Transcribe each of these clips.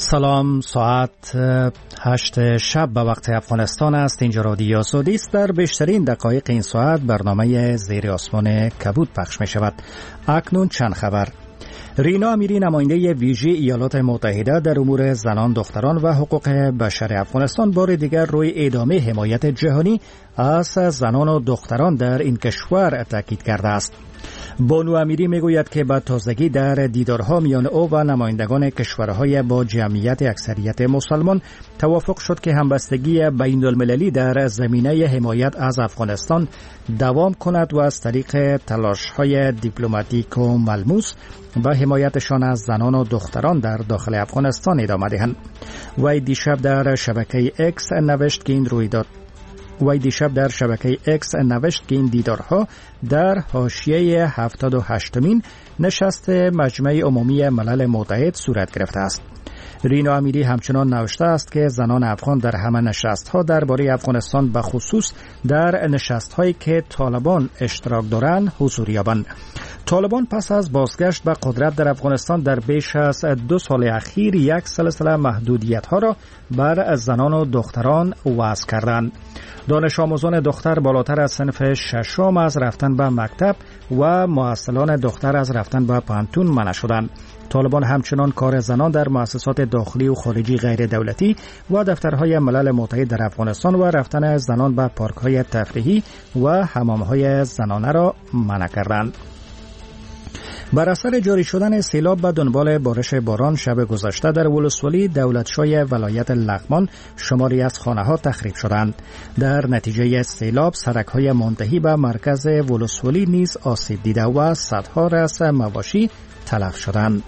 سلام، ساعت 8 شب به وقت افغانستان است. اینجا رادیو آزادی است. در بیشترین دقایق این ساعت برنامه زیر آسمان کبود پخش می شود. اکنون چند خبر. رینا امیری، نماینده ویژه ایالات متحده در امور زنان، دختران و حقوق بشر افغانستان، بار دیگر روی ادامه حمایت جهانی از زنان و دختران در این کشور تاکید کرده است. بانو امیری میگوید که با تازگی در دیدارها میان او و نمایندگان کشورهای با جمعیت اکثریت مسلمان توافق شد که همبستگی بین المللی در زمینه حمایت از افغانستان دوام کند و از طریق تلاش‌های دیپلماتیک و ملموس و حمایتشان از زنان و دختران در داخل افغانستان ادامه دهند. وی دیشب در شبکه اکس نوشت که این دیدارها در حاشیه 78مین نشست مجمع عمومی ملل متحد صورت گرفته است. رینا امیری همچنان نوشته است که زنان افغان در همه نشست‌ها درباره افغانستان، به خصوص در نشست‌هایی که طالبان اشتراک دارند، حضور یابند. طالبان پس از بازگشت به قدرت در افغانستان در بیش از 2 سال اخیر یک سلسله محدودیت‌ها را بر زنان و دختران وضع کردند. دانش آموزان دختر بالاتر از صنف ششم از رفتن به مکتب و محصلان دختر از رفتن به پانتون منع شدند. طالبان همچنان کار زنان در مؤسسات داخلی و خارجی غیر دولتی و دفترهای ملل متحد در افغانستان و رفتن زنان به پارک‌های تفریحی و حمام‌های زنانه را منع کردند. بر اثر جاری شدن سیلاب به دنبال بارش باران شب گذشته در ولسوالی دولتشای ولایت لغمان شماری از خانه‌ها تخریب شدند. در نتیجه سیلاب سرک‌های منتهی به مرکز ولسوالی نیز آسیب دیده و صدها رأس مواشی تلف شدند.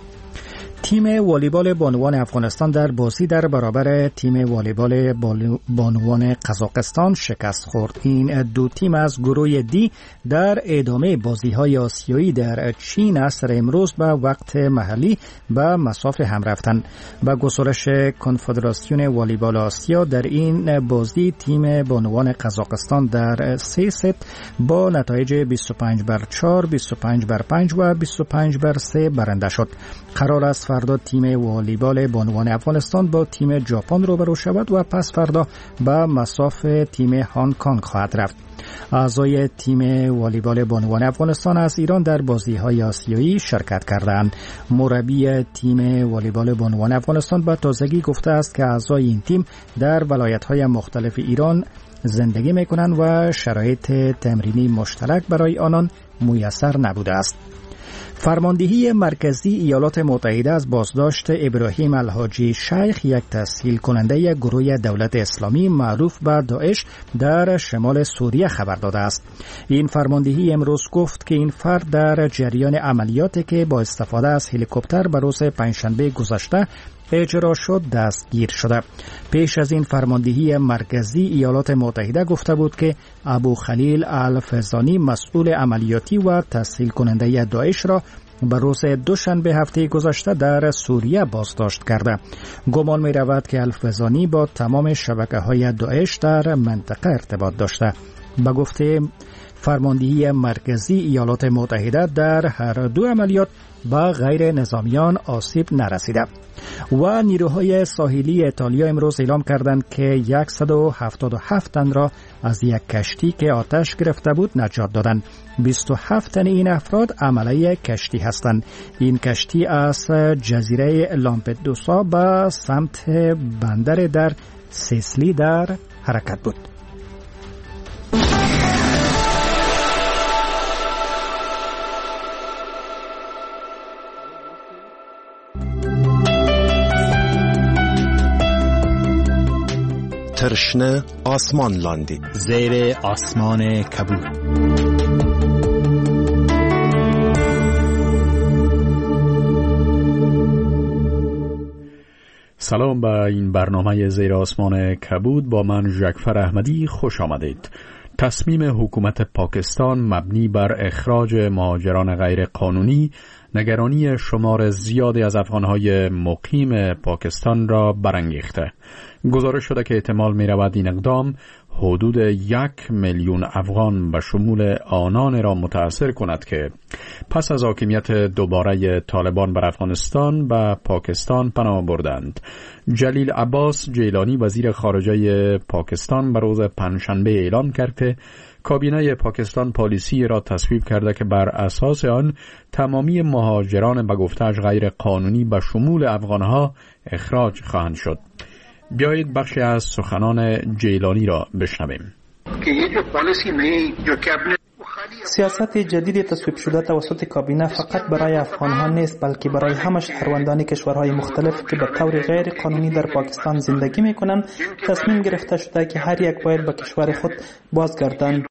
تیم والیبال بانوان افغانستان در بازی در برابر تیم والیبال بانوان قزاقستان شکست خورد. این دو تیم از گروه دی در ادامه بازی‌های آسیایی در چین عصر امروز به وقت محلی به مسافه هم رفتند. با گزارش کنفدراسیون والیبال آسیا، در این بازی تیم بانوان قزاقستان در 3 ست با نتایج 25-4، 25-5 و 25-3 برنده شد. قرار است فردا تیم والیبال بانوان افغانستان با تیم ژاپن روبرو شود و پس فردا به مسافه تیم هنگ کنگ خواهد رفت. اعضای تیم والیبال بانوان افغانستان از ایران در بازی‌های آسیایی شرکت کردند. مربی تیم والیبال بانوان افغانستان به تازگی گفته است که اعضای این تیم در ولایت‌های مختلف ایران زندگی می‌کنند و شرایط تمرینی مشترک برای آنان میسر نبوده است. فرماندهی مرکزی ایالات متحده از بازداشت ابراهیم الحاجی شیخ، یک تسهیل کننده گروه دولت اسلامی معروف به داعش در شمال سوریه، خبر داده است. این فرماندهی امروز گفت که این فرد در جریان عملیاتی که با استفاده از هلیکوپتر به روز پنجشنبه گذشته اجرا شد دستگیر شده. پیش از این فرماندهی مرکزی ایالات متحده گفته بود که ابو خلیل الفزانی، مسئول عملیاتی و تسهیل کننده داعش، را به روز دوشنبه هفته گذشته در سوریه بازداشت کرده. گمان می رود که الفزانی با تمام شبکه‌های داعش در منطقه ارتباط داشته. به گفته فرماندهی مرکزی ایالات متحده، در هر دو عملیات با غیر نظامیان آسیب نرسیده. و نیروهای ساحلی ایتالیا امروز اعلام کردند که 177 تن را از یک کشتی که آتش گرفته بود نجات دادند. 27 تن این افراد عمله کشتی هستند. این کشتی از جزیره لامپدوسا به سمت بندر در سیسلی در حرکت بود. ترشنه آسمان لاندی، زیر آسمان کبود. سلام به این برنامه زیر آسمان کبود. با من ژکفر احمدی خوش آمدید. تصمیم حکومت پاکستان مبنی بر اخراج مهاجران غیر قانونی نگرانی شمار زیادی از افغانهای مقیم پاکستان را برانگیخته. گزارش شده که احتمال می رود این اقدام حدود 1 میلیون افغان به شمول آنان را متأثر کند که پس از حاکمیت دوباره طالبان بر افغانستان به پاکستان پناه بردند. جلیل عباس جیلانی وزیر خارجه پاکستان به روز پنجشنبه اعلام کرد که کابینه پاکستان پالیسی را تصویب کرده که بر اساس آن تمامی مهاجران به گفته‌اش غیر قانونی به شمول افغانها اخراج خواهند شد. بیایید بخشی از سخنان جیلانی را بشنویم. سیاست جدید تصویب شده توسط کابینه فقط برای افغانها نیست، بلکه برای همه شهروندان کشورهای مختلف که به طور غیر قانونی در پاکستان زندگی میکنند تصمیم گرفته شده که هر یک باید به کشور خود بازگردند.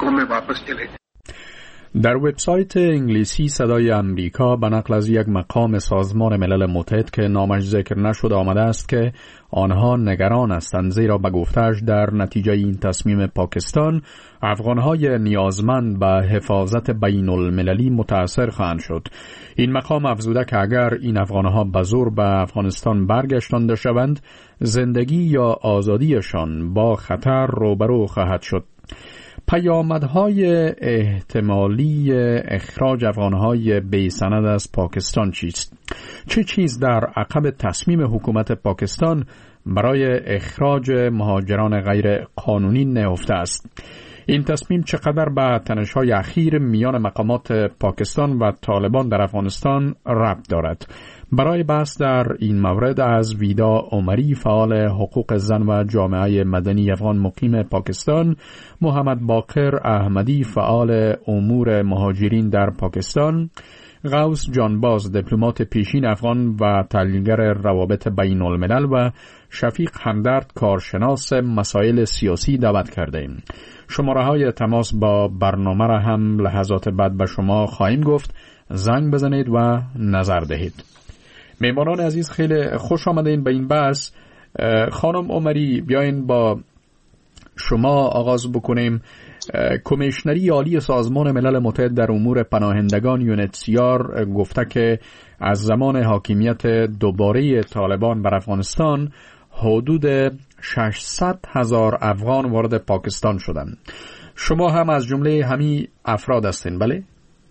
در وبسایت انگلیسی صدای امریکا به نقل از یک مقام سازمان ملل متحد که نامش ذکر نشده آمده است که آنها نگران هستند زیرا به گفته‌اش در نتیجه این تصمیم پاکستان افغانهای نیازمند به حفاظت بین المللی متأثر خواهند شد. این مقام افزوده که اگر این افغانها به زور به افغانستان برگشتانده شوند زندگی یا آزادیشان با خطر روبرو خواهد شد. پیامدهای احتمالی اخراج افغانهای بی‌سند از پاکستان چیست؟ چه چیز در عقب تصمیم حکومت پاکستان برای اخراج مهاجران غیر قانونی نهفته است؟ این تصمیم چقدر به تنش‌های اخیر میان مقامات پاکستان و طالبان در افغانستان ربط دارد؟ برای بحث در این مورد از ویدا عمری فعال حقوق زن و جامعه مدنی افغان مقیم پاکستان، محمد باقر احمدی فعال امور مهاجرین در پاکستان، غوث جانباز دیپلمات پیشین افغان و تحلیلگر روابط بین الملل و شفیق همدرد کارشناس مسائل سیاسی دعوت کردیم. شماره‌های تماس با برنامه را هم لحظات بعد به شما خواهیم گفت. زنگ بزنید و نظر دهید. میمانان عزیز خیلی خوش آمدین به این بحث. خانم عمری بیاین با شما آغاز بکنیم. کمیشنری عالی سازمان ملل متحد در امور پناهندگان یونتسیار گفته که از زمان حاکمیت دوباره طالبان بر افغانستان حدود 600,000 افغان وارد پاکستان شدند. شما هم از جمله همین افراد هستین، بله؟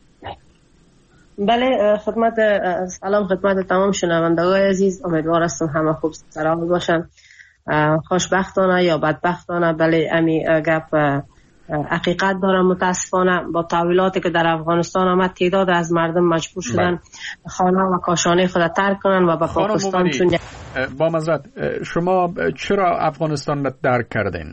بله، سلام خدمت تمام شنوندگان عزیز. امیدوار هستم همه خوب سلامت باشن. خوشبختانه یا بدبختانه بله امی گپ حقیقت دارم. متاسفانه با تحولاتی که در افغانستان آمد تعداد از مردم مجبور شدن خانه و کاشانه خود ترک کنن و به پاکستان چون با معذرت شما چرا افغانستان را ترک کردین؟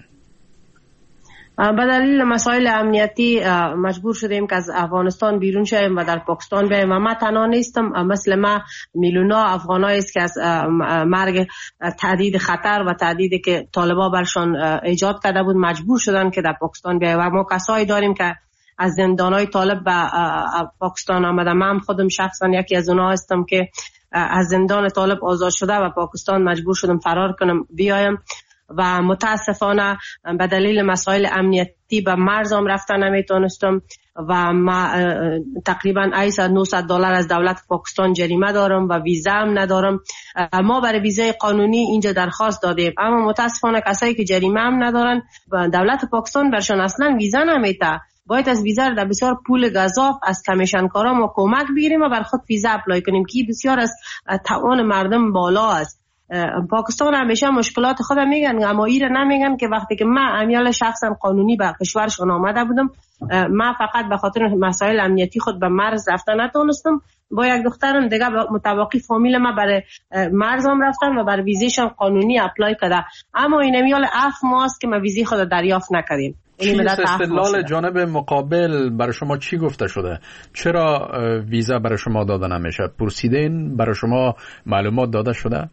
به دلیل مسائل امنیتی مجبور شدیم که از افغانستان بیرون شویم و در پاکستان بیاییم و ما تنها نیستم، مثل ما میلیون‌ها افغانایی است که از مرگ تهدید خطر و تهدیدی که طالبان برشان ایجاد کرده بود مجبور شدن که در پاکستان بیاییم و ما کسایی داریم که از زندانهای طالب به پاکستان آمده. من خودم شخصا یکی از اونها هستم که از زندان طالب آزاد شده و پاکستان مجبور شدم فرار کنم بیایم و متاسفانه به دلیل مسائل امنیتی به مرزم رفتن نمیتونستم و ما تقریبا $900 از دولت پاکستان جریمه دارم و ویزا هم ندارم. ما برای ویزای قانونی اینجا درخواست دادیم اما متاسفانه کسایی که جریمه هم ندارن دولت پاکستان برشان اصلا ویزا نمیده. باید از ویزا در بسیار پول گزاف از کمیشنکارا ما کمک بگیریم و بر خود ویزا اپلای کنیم که بسیار از توان مردم بالا است. پاکستان همیشه مشکلات خود میگن اما ایره نمیگن که وقتی که من امیال شخصا قانونی به کشورشون آمده بودم من فقط به خاطر مسائل امنیتی خود به مرز رفتن نتونستم. با یک دخترم دیگه متوقی فامیل ما برای مرزم رفتن و بر ویزیشون قانونی اپلای کرده اما این امیال 7 ماه است که ما ویزی خود دریافت نکردیم. چی استدلال جانب مقابل برای شما چی گفته شده؟ چرا ویزا برای شما داده نمیشه؟ پرسیدین؟ برای شما معلومات داده شده؟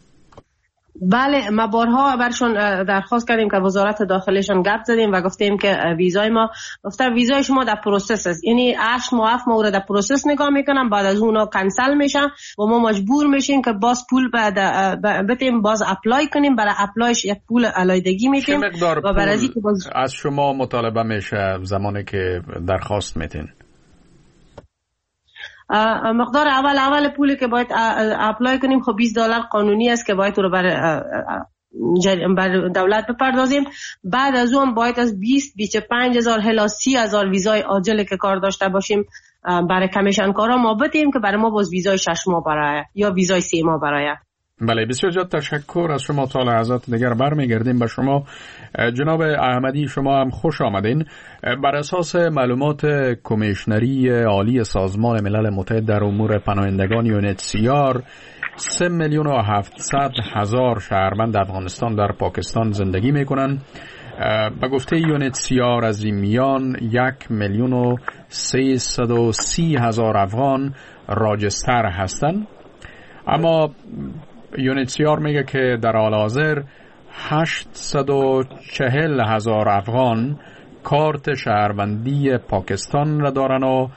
بله، ما بارها برشون درخواست کردیم که وزارت داخلیشون گپ زدیم و گفتیم که ویزای ما ویزای شما در پروسس است، یعنی 8 ماه 7 ماه در پروسس نگاه میکنن بعد از اونها کنسل میشن و ما مجبور میشیم که باز پول بدیم باز اپلای کنیم. برای اپلایش یک پول علایدگی میتیم و برای از شما مطالبه میشه زمانی که درخواست میتین؟ مقدار اول پولی که باید اپلای کنیم خب $20 قانونی است که باید رو برای بر دولت بپردازیم. بعد از اون باید از 20-25,000 الی 30,000 ویزای عاجل که کار داشته باشیم برای کمیشن کارا ما بدیم که برای ما باز ویزای 6 ماه برای یا ویزای 3 ماه برای. بله، بسیار زیاد تشکر از شما. تا لحظات دیگر برمیگردیم به شما. جناب احمدی، شما هم خوش آمدین. بر اساس معلومات کمیشنری عالی سازمان ملل متحد در امور پناهندگان UNHCR 3,700,000 شهروند افغانستان در پاکستان زندگی میکنن. به گفته UNHCR از این میان 1,330,000 افغان راجستر هستند. اما UNHCR میگه که در حال حاضر 840,000 افغان کارت شهروندی پاکستان را دارن و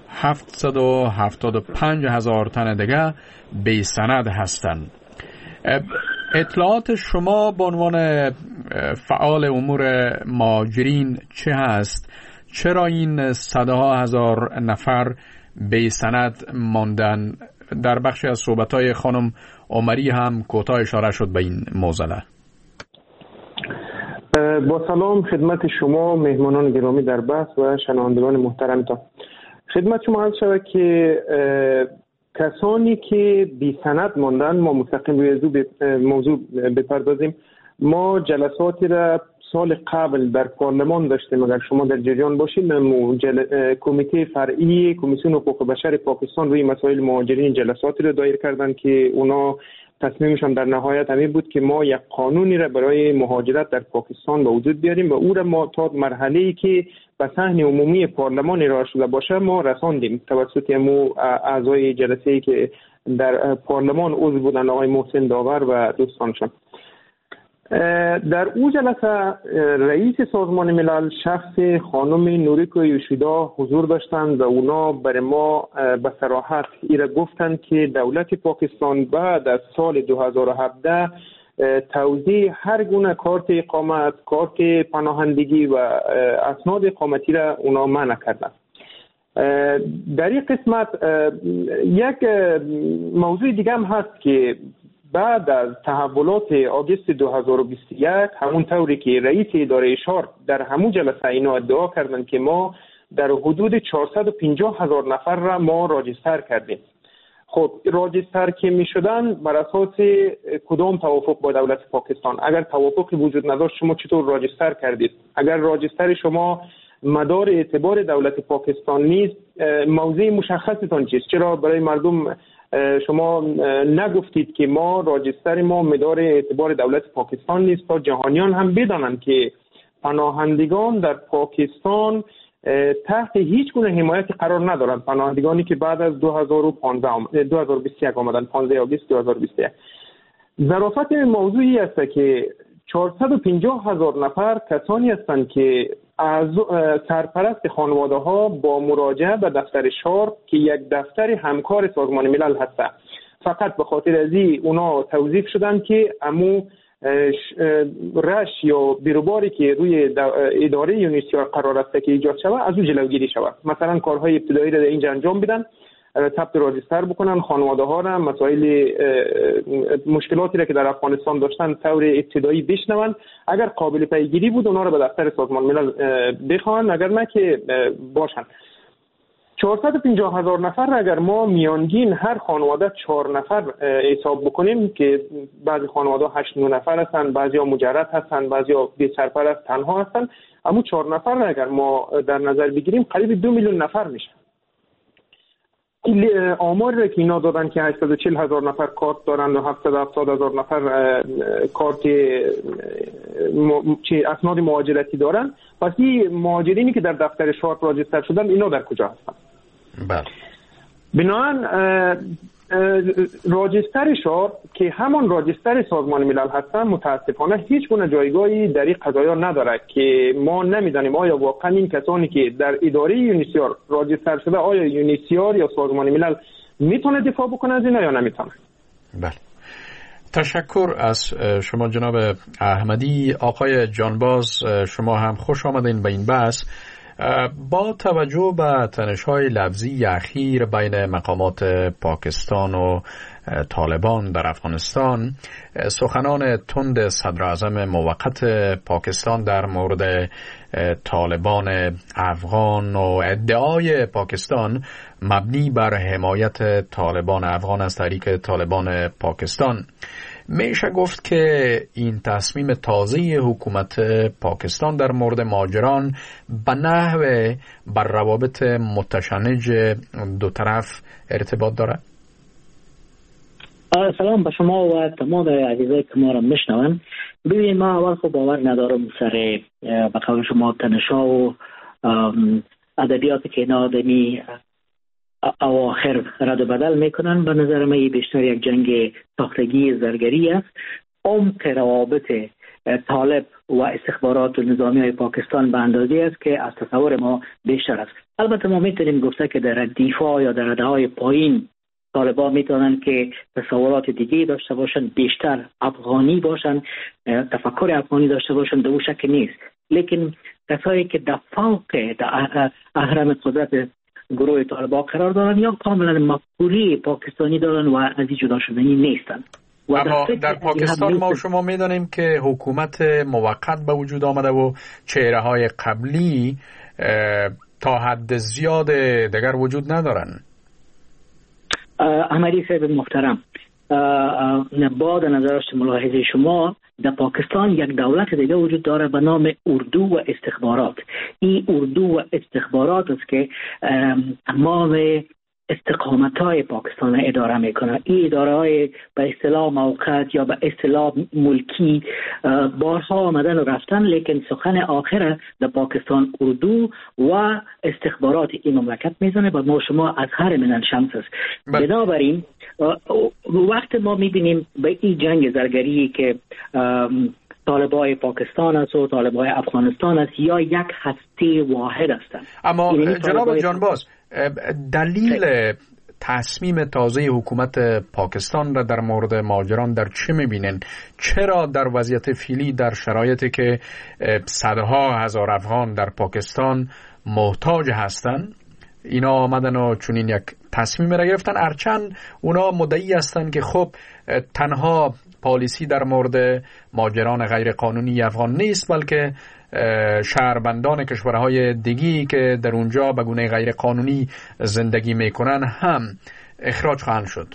775,000 تن دیگه بی سند هستند. اطلاعات شما به عنوان فعال امور مهاجرین چه هست؟ چرا این صدها هزار نفر بی سند ماندن؟ در بخشی از صحبت‌های خانم عمری هم کوتاه اشاره شد به این موضوع. با سلام خدمت شما مهمانان گرامی در بحث و شنوندگان محترمتان. خدمت شما عرض شود که کسانی که بی سند ماندن، ما مستقیم روی موضوع بپردازیم. ما جلساتی را سال قبل در پارلمان داشتیم. اگر شما در جریان باشید، کمیته فرعی کمیسیون حقوق بشر پاکستان روی مسائل مهاجرین جلساتی را دایر کردند که اونا تصمیمشان در نهایت همین بود که ما یک قانونی را برای مهاجرت در پاکستان به وجود بیاریم و او را ما تا مرحله‌ای که به صحن عمومی پارلمان ارائه شده باشه ما رساندیم توسط اعضای جلسه‌ای که در پارلمان عضو بودند، آقای محسن داور و دوستانشان. در او جلسه رئیس سازمان ملل شخص خانم نوریکو یوشیدا حضور داشتند و اونا برای ما به صراحت ایره گفتند که دولت پاکستان بعد از سال 2017 توزیع هر گونه کارت اقامت، کارت پناهندگی و اسناد اقامتی را اونا منع کردند. در این قسمت یک موضوع دیگه هم هست که بعد از تحولات آگوست 2021 همون طوری که رئیس اداره اشار در همون جلسه اینا ادعا کردن که ما در حدود 450,000 نفر را ما راجستر کردیم. خب راجستر که می شدن بر اساس کدام توافق با دولت پاکستان؟ اگر توافقی وجود نداشت شما چطور راجستر کردید؟ اگر راجستر شما مدار اعتبار دولت پاکستان نیست، موضوع مشخصتان چیست؟ چرا برای مردم شما نگفتید که ما راجستر ما مدار اعتبار دولت پاکستان نیست تا جهانیان هم بدانند که پناهندگان در پاکستان تحت هیچ گونه حمایتی قرار ندارند؟ پناهندگانی که بعد از 2021 آمدن، 15 آگوست 2021. ظرافت موضوعی است که 450,000 نفر کسانی هستند که از سرپرست خانواده ها با مراجعه به دفتر شارپ که یک دفتر همکار سازمان ملل هست، فقط به خاطر ازی اونا توظیف شدن که امو رش یا بیروباری که روی اداره یونیسیار قرار است که ایجاد شود از او جلوگیری شود. مثلا کارهای ابتدایی را اینجا انجام بدن، ثبت راجستر بکنن، خانواده ها را مسائل مشکلاتی را که در افغانستان داشتن طور ابتدایی بشنون، اگر قابل پیگیری بود اونا را به دفتر سازمان ملل بخوان، اگر نه که باشن. 450,000 نفر اگر ما میانگین هر خانواده 4 نفر حساب بکنیم که بعضی خانواده 8-9 نفر هستن، بعضیا مجرد هستن، بعضیا بی سرپرست تنها هستن، اما 4 نفر اگر ما در نظر بگیریم قریب 2 میلیون نفر میشن. آمار را که اینا دادن که 840,000 نفر کارت دارن و 770,000 نفر کارت اسناد مهاجرتی دارن، پس این مهاجرینی که در دفتر شارپ راجستر شدن اینا در کجا هستن؟ بله. بنابراین راجستر شارپ که همان راجستر سازمان ملل هستن متاسفانه هیچ گونه جایگاهی در این قضایا نداره که ما نمیدانیم آیا واقعا این کسانی که در اداره یونیسیار راجستر شده آیا یونیسیار یا سازمان ملل میتونه دفاع بکنه از اینا یا نمیتونه. بله. تشکر از شما جناب احمدی. آقای جانباز شما هم خوش آمدین به این بحث. با توجه به تنش‌های لفظی اخیر بین مقامات پاکستان و طالبان در افغانستان، سخنان تند صدر اعظم موقت پاکستان در مورد طالبان افغان و ادعای پاکستان مبنی بر حمایت طالبان افغان از طریق طالبان پاکستان، میشه گفت که این تصمیم تازه حکومت پاکستان در مورد مهاجران به نحو بر روابط متشنج دو طرف ارتباط دارد؟ سلام به شما و تمام عزیزای که ما را میشنون. ببینید، ما اول خب باور ندارم سر به قول شما تنشا و ادبیاتی که اینا آدمی اواخر رد و بدل میکنن. به نظر من بیشتر یک جنگ ساختگی زرگری است. عمق روابط طالب و استخبارات و نظامی های پاکستان به اندازه است که از تصور ما بیشتر است. البته ما میتونیم گفته که در دفاع یا در رده های پایین طالبان میتونن که تصورات دیگه داشته باشن، بیشتر افغانی باشن، تفکر افغانی داشته باشن، دو شک نیست. لیکن کسایی که در فوق اهرم قدرت گروه طالبان قرار دارن یا کاملا مفکوری پاکستانی دارن و از این جدا شدنی نیستن. اما در پاکستان ما شما میدانیم که حکومت موقت به وجود آمده و چهره های قبلی تا حد زیاد دیگر وجود ندارن. احمدی صاحب محترم، با در نظر ملاحظه شما، در پاکستان یک دولت دیگه وجود داره به نام اردو و استخبارات. این اردو و استخبارات است که تمام استقامت‌های پاکستان اداره میکنه. این اداره‌های به اصطلاح موقت یا به اصطلاح ملکی بارها آمدن و رفتن، لیکن سخن آخر در پاکستان اردو و استخبارات این مملکت میزنه و ما شما از هر من الشمس است. بنابراین وقت ما میبینیم به این جنگ زرگری که طالبای پاکستان است و طالبای افغانستان است یا یک هسته واحد هستند. اما جناب جانباز، دلیل تصمیم تازه حکومت پاکستان را در مورد مهاجران در چه میبینن؟ چرا در وضعیت فعلی، در شرایطی که صدها هزار افغان در پاکستان محتاج هستند، اینا آمدن و چنین یک تصمیم را گرفتن؟ هرچند اونا مدعی هستند که خب تنها پالیسی در مورد مهاجران غیر قانونی افغان نیست، بلکه شهروندان کشورهای دیگی که در اونجا به گونه غیر قانونی زندگی میکنن هم اخراج خواهند شد.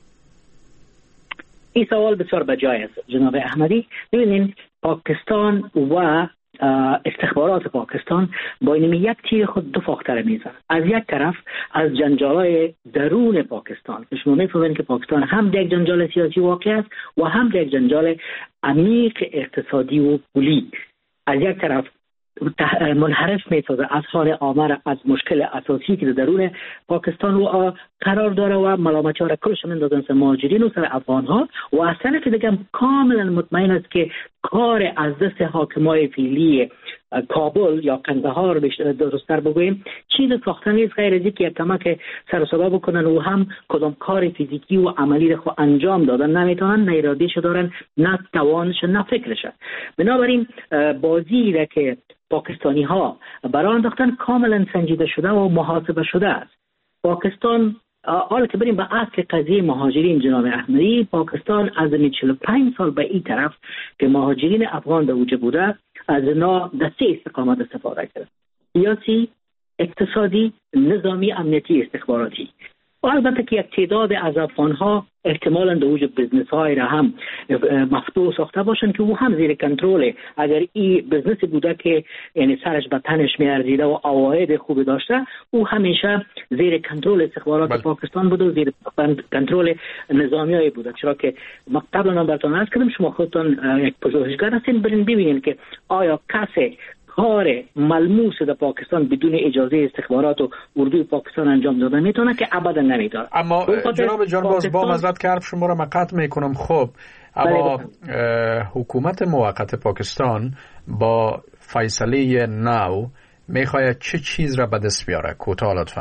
این سوال بسیار بجای است جناب احمدی. ببینید، پاکستان و استخبارات پاکستان با این یک تیر خود دو فاختر میزن. از یک طرف از جنجالای درون پاکستان که شما میفهمید که پاکستان هم یک جنجال سیاسی واقع است و هم یک جنجال عمیق اقتصادی و پولی. از یک طرف منحرف میسازه اذهان عامه را از مشکل اساسی که درون پاکستان و قرار داره و ملامتی ها را کلش میندازن سر مهاجرین و سر افغان ها، و از طرف دیگه کاملا مطمئن است که کار از دست حاکمای فعلی کابل یا قندهار درست‌تر بگوییم چیز ساختن نیست غیر از اینکه یک کمک سر و صدا بکنن و هم کدام کار فیزیکی و عملی رو انجام دادن نمیتونن، نه اراده‌اش دارن، نه توانش، نه فکرش. بنابراین بازی را که پاکستانی ها برای انداختن کاملا سنجیده شده و محاسبه شده است. پاکستان، حالا که بریم به اصل قضیه مهاجرین جناب احمدی، پاکستان از 45 سال به این طرف که مهاجرین افغان در وجود بوده از اینا در 3 استقامت استفاده کرد: سیاسی، اقتصادی، نظامی، امنیتی، استخباراتی. و البته که یک تعداد از افغان‌ها احتمالاً در وجود بزنس های را هم مفتوح ساخته باشند که او هم زیر کنترل، اگر این بزنس بوده که یعنی سرش به تنش میارزیده و عواید خوبی داشته، او همیشه زیر کنترل استخبارات پاکستان بوده و زیر کنترل نظامیایی بوده. چرا که ما قبلا براتون عرض کردم، شما خودتون یک پژوهشگر هستین، برین ببینید که آیا کسی کار ملموس در پاکستان بدون اجازه استخبارات و اردوی پاکستان انجام داده میتونه که ابدا نمیتونه. اما جناب جانباز، با معذرت که حرف شما را مقطع میکنم، خب اما حکومت موقت پاکستان با فیصله نو میخواید چه چیز را به دست بیاره؟ کوتاه لطفاً.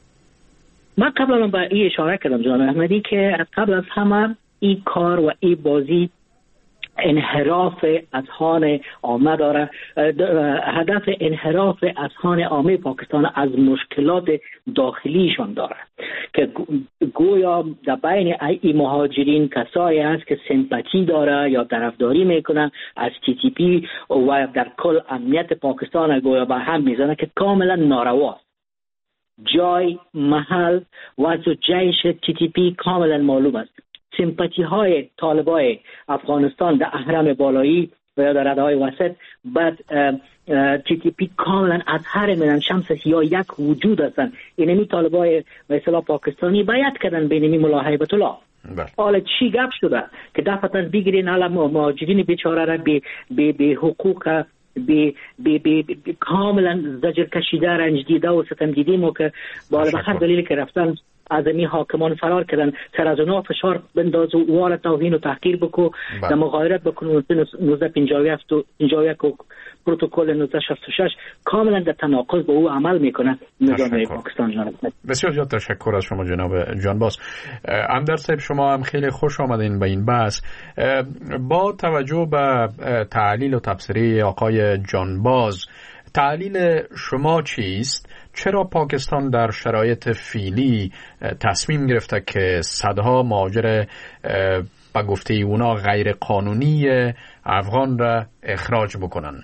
من قبلا به این اشاره کردم جناب احمدی که قبل از همه این کار و این بازی انحراف اذهان عامه داره. هدف انحراف اذهان عامه پاکستان از مشکلات داخلیشان داره که گویا در بین این مهاجرین کسایی هست که سمپاتی داره یا طرفداری میکنه از TTP و در کل امنیت پاکستان گویا به هم میزنه که کاملا نارواست. جای، محل و جیش TTP کاملا معلوم است. سمپاتی های طالبای افغانستان در اهرم بالایی و یا در رده‌های وسط بعد TTP کاملا از هر میدان شمس یا یک وجود هستند. اینمی طالبای به اصطلاح پاکستانی بیعت کردن به اینمی ملا هیبت الله. حالا چی گپ شده که دفعتا بگیرین حالا مهاجرین بیچاره را به حقوق کاملا زجر کشیده، رنج دیده و ستم دیدیم و که بالا به هر دلیلی که رفتن از این حاکمان فرار کردن، سر از اونا فشار بنداز و وار توهین و تحقیر بکو، در مغایرت بکنو 1951 و پروتکل 1966 کاملا در تناقض با او عمل میکنه نظام پاکستان. جناب بسیار زیاد تشکر از شما جناب جانباز. اندر صاحب شما هم خیلی خوش آمدین به این بحث. با توجه به تحلیل و تبصره آقای جانباز، تحلیل شما چیست؟ چرا پاکستان در شرایط فعلی تصمیم گرفته که صدها مهاجر به گفته اونا غیر قانونی افغان را اخراج بکنن؟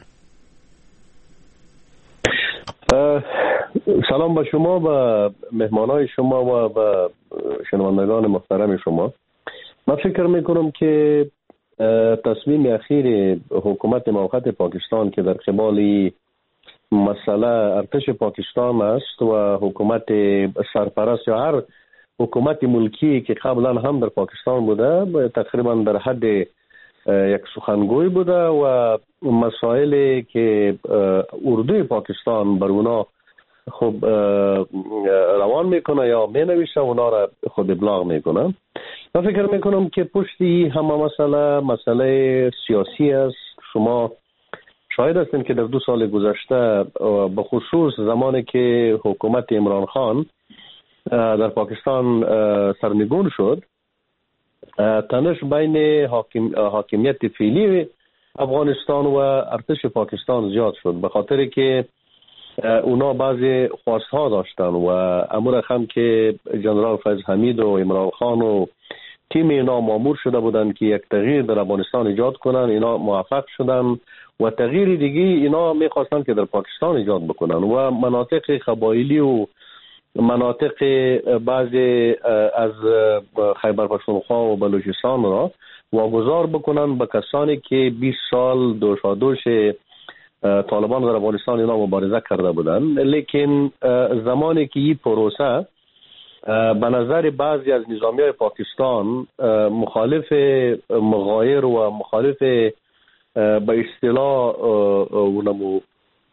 سلام به شما و مهمانای شما و شنوندگان محترم شما. من فکر میکنم که تصمیم اخیر حکومت موقت پاکستان که در قبال مسئله ارتش پاکستان است و حکومت سرپرست یا هر حکومت ملکی که قبلا هم در پاکستان بوده تقریبا در حد یک سخنگوی بوده و مسائلی که اردوی پاکستان بر اونا خب روان میکنه یا مینویسه اونا را خود ابلاغ میکنه. من فکر میکنم که پشتی همه مسئله سیاسی است. شما شاهد هستین که در 2 سال گذشته به خصوص زمانی که حکومت عمران خان در پاکستان سرنگون شد، تنش بین حاکمیت فعلی افغانستان و ارتش پاکستان زیاد شد، به خاطر که اونا بعضی خواستها داشتن و امور هم که جنرال فیض حمید و عمران خان و تیم اینا مامور شده بودن که یک تغییر در افغانستان ایجاد کنن. اینا موفق شدن و تغییر دیگه اینا میخواستن که در پاکستان ایجاد بکنن و مناطق قبایلی و مناطق بعضی از خیبر پختونخوا و بلوچستان را واگذار بکنن به کسانی که 20 سال دوش طالبان در افغانستان اینا مبارزه کرده بودن. لیکن زمانی که این پروسه به نظر بعضی از نظامیای پاکستان مخالف مغایر و مخالف به اصطلاح اونمو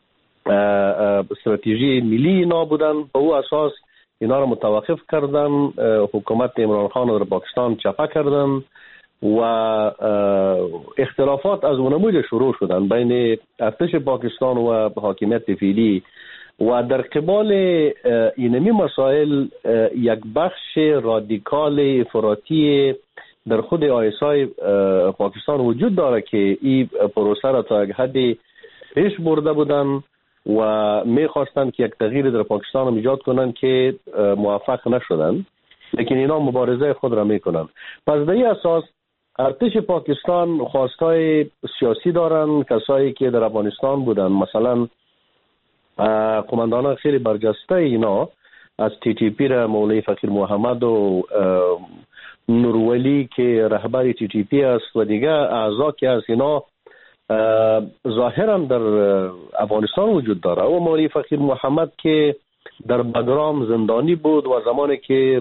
استراتژی ملی اینا بودن، به او اساس اینا را متوقف کردن. حکومت عمران خان در پاکستان چپه کردن و اختلافات از اونموی شروع شدن بین ارتش پاکستان و حاکمیت فعلی و در قبال اینمی مسائل یک بخش رادیکال افراطی در خود آیسای پاکستان وجود داره که این پروسه را تا یک حدی پیش برده بودن و میخواستن که یک تغییر در پاکستان ایجاد کنن که موفق نشدن، لیکن اینا مبارزه خود را میکنن. پس در این اساس ارتش پاکستان خواستای سیاسی دارن. کسایی که در افغانستان بودن، مثلا قماندانان خیلی برجسته اینا از TTP را مولوی فقیر محمد و نورولی که رهبر TTP است و دیگه اعضا که از اینا ظاهرا در افغانستان وجود داره و مولوی فقیر محمد که در بگرام زندانی بود و زمانی که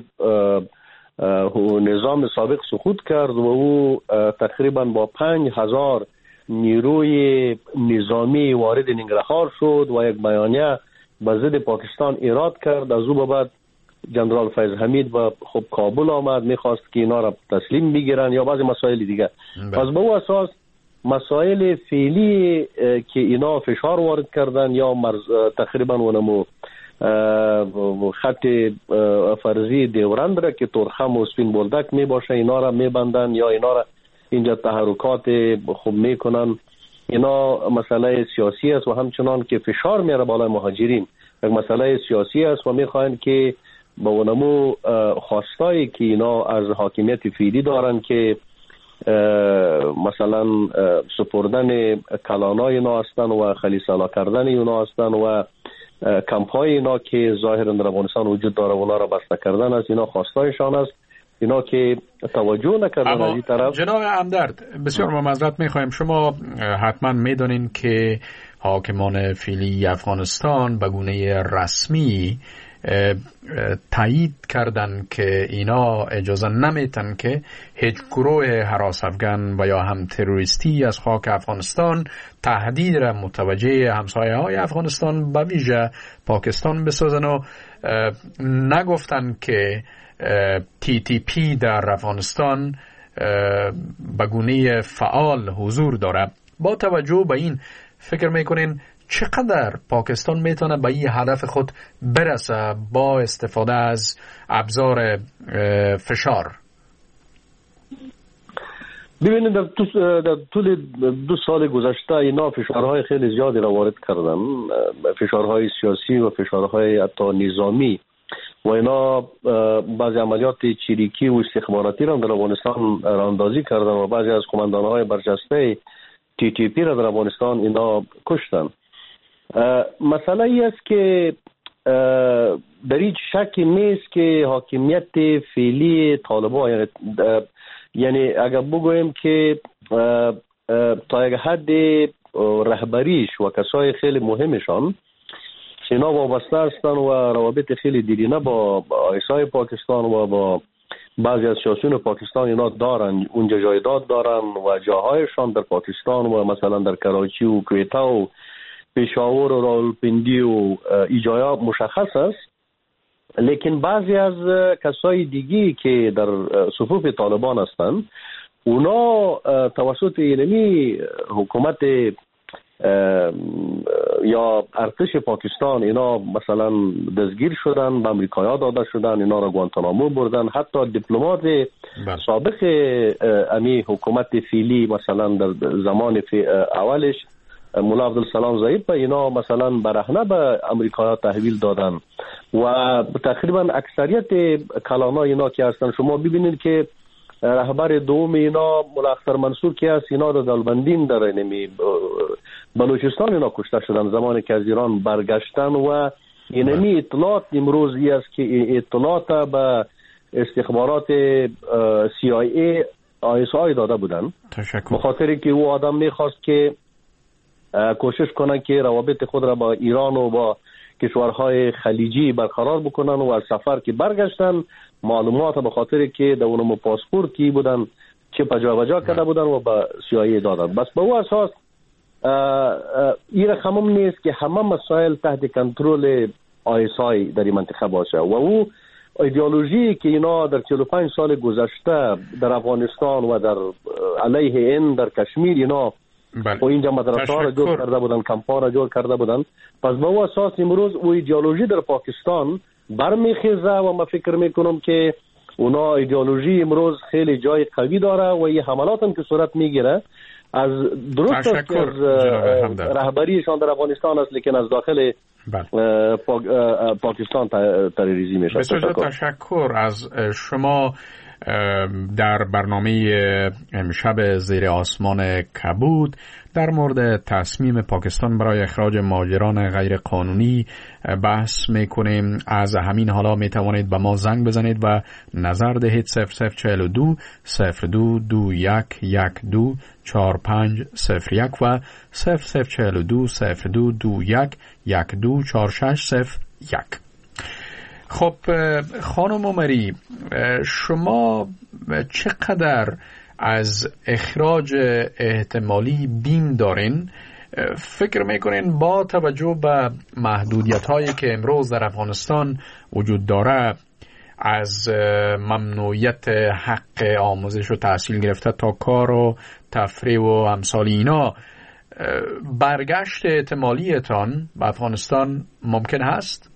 نظام سابق سقوط کرد و او تقریبا با 5000 نیروی نظامی وارد ننگرهار شد و یک بیانیه به ضد پاکستان ایراد کرد. از او به بعد جنرال فیض حمید و خب کابل آمد، میخواست که اینا را تسلیم بگیرن یا بعضی مسائل دیگه. پس به او اساس مسائل فعلی که اینا فشار وارد کردن یا تقریبا اونمو خط فرضی دیورند را که تورخم و سپین بولدک می باشه اینا را میبندن یا اینا را اینجا تحرکات خوب میکنن. اینا مسئله سیاسی است و همچنان که فشار میاره بالای مهاجرین یک مسئله سیاسی است و میخواین که به اونمو خواستایی که اینا از حاکمیت فعلی دارن که مثلا سپردن کلانای اینا هستن و خلیسالا کردن اینا هستن و کمپای اینا که ظاهرا در افغانستان وجود داره اونا را بسته کردن از اینا خواستایشان است. اینا که توجه نکردن از این طرف. جناب همدرد بسیار معذرت میخوایم، شما حتما میدونین که حاکمان فعلی افغانستان به گونه رسمی تایید کردن که اینا اجازه نمیتن که هیچ گروه هراس افغان و یا هم تروریستی از خاک افغانستان تهدید را متوجه همسایه های افغانستان به ویژه پاکستان بسازن و نگفتن که TTP در افغانستان به گونه فعال حضور داره. با توجه به این فکر میکنین چقدر پاکستان میتونه به این هدف خود برسه با استفاده از ابزار فشار؟ ببینید در طول 2 سال گذشته اینا فشارهای خیلی زیادی را وارد کردن، فشارهای سیاسی و فشارهای حتی نظامی و اینا بعضی عملیات چریکی و استخباراتی را در افغانستان راندازی کردن و بعضی از قماندانهای برجسته TTP را در افغانستان اینا کشتن. مسئله ای است که در هیچ شکی نیست که حاکمیت فعلی طالبان یعنی اگر بگویم که تا یک حد رهبریش و کسای خیلی مهمشان اینا وابسته هستن و روابط خیلی دیرینه با آیسای پاکستان و با بعضی از سیاسیون پاکستان اینا دارن، اونجا جایداد دارن و جاهایشان در پاکستان و مثلا در کراچی و کویتا و پشاور و راولپندی و ایجایا مشخص است. لیکن بعضی از کسای دیگی که در صفوف طالبان هستند اونا توسط اینمی حکومت یا ارتش پاکستان اینا مثلا دستگیر شدن، به امریکایا داده شدن، اینا را گوانتانامو بردن. حتی دیپلمات سابق امی حکومت فعلی مثلا در زمان اولش مولا عبدالسلام ضعیف اینا مثلا برهنه به امریکایا تحویل دادن و تقریبا اکثریت کلانا اینا که هستن شما ببینید که رهبر دوم اینا مولا اختر منصور که هست اینا در دالبندین در اینمی بلوچستان اینا کشته شدن زمانی که از ایران برگشتن و اینمی اطلاعات امروزی است که اطلاعات به استخبارات CIA ISI داده بودن به خاطری که او آدم میخواست که کوشش کنن که روابط خود را با ایران و با کشورهای خلیجی برقرار بکنن و از سفر که برگشتن معلومات به خاطر که در اونم پاسپورتی بودن چه پجا کرده بودن و به CIA دادن. بس به او اساس این رقم نیست که همه مسائل تحت کنترل ISI در این منطقه باشه و او ایدئولوژی که اینا در 45 سال گذشته در افغانستان و در علیه این در کشمیر اینا و اینجا مدرسه ها را جور کرده بودن، کمپا را جور کرده بودن. پس به او اساس امروز او ایدئولوژی در پاکستان برمیخیزه و من فکر میکنم که اونا ایدئولوژی امروز خیلی جای قوی داره و این حملات هم که صورت میگیره از درست است که از رهبریشان در افغانستان است لیکن از داخل پاکستان تروریسم میشه. بسیار تشکر از شما. در برنامه امشب زیر آسمان کبود در مورد تصمیم پاکستان برای اخراج مهاجران غیر قانونی بحث میکنیم. از همین حالا میتوانید به ما زنگ بزنید و نظر دهید. 0042 0221 124501 و 0042 0221 124601. خب خانم عمری، شما چقدر از اخراج احتمالی بیم دارین؟ فکر میکنین با توجه به محدودیت هایی که امروز در افغانستان وجود داره از ممنوعیت حق آموزش و تحصیل گرفته تا کار و تفریح و امثال اینا، برگشت احتمالیتان به افغانستان ممکن هست؟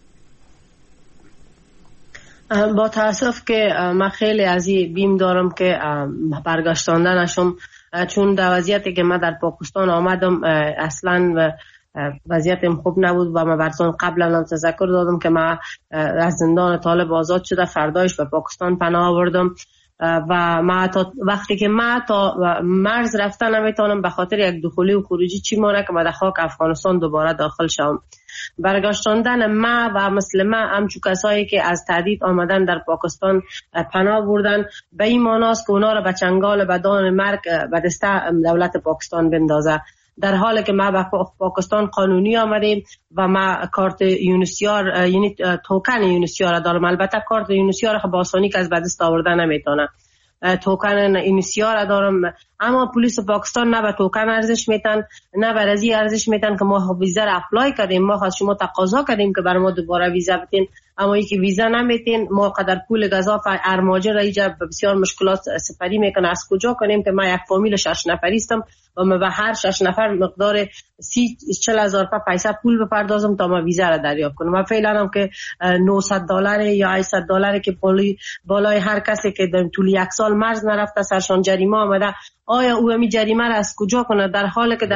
با تاسف که من خیلی از این بیم دارم که برگشتانده نشم، چون در وضعیتی که من در پاکستان آمدم اصلا وضعیتم خوب نبود و من براتون قبلا هم تذکر دادم که من از زندان طالب آزاد شده، فردایش به پاکستان پناه آوردم و ما تا وقتی که ما تا مرز رفتن نمیتونم به خاطر یک دخولی و خروجی چی مانه که ما در خاک افغانستان دوباره داخل شوم. برگشتاندن ما و مثل ما همچو کسایی که از تهدید آمدن در پاکستان پناه بردن به این معناست که اونا را به چنگال بدان مرگ به دست دولت پاکستان بندازه، در حالی که ما به پاکستان قانونی آمدیم و ما کارت یونیسیار یعنی توکن یونیسیار دارم. البته کارت یونیسیار با آسانی که از به دست آوردن نمیتونه، توکن یونیسیار دارم، اما پلیس پاکستان نه به توکن ارزش میتن نه به رضی ارزش میتن که ما ویزا را اپلای کردیم، ما از شما تقاضا کردیم که بر ما دوباره ویزا بدین، اما یکی ویزا نمیتین، ما قدر پول گزاف ارماجه را ایجا بسیار مشکلات سپری میکنه. از کجا کنیم که ما یک فامیل 6 نفری هستم و ما به هر 6 نفر مقدار 40,000 پیسه پول بپردازم تا ما ویزا را دریافت کنم. و فعلا هم که $900 یا $800 که بالای هر کسی که در طول یک سال مرز نرفته سرشان جریمه آمده، آیا او همی جریمه را از کجا کنه، در حالی که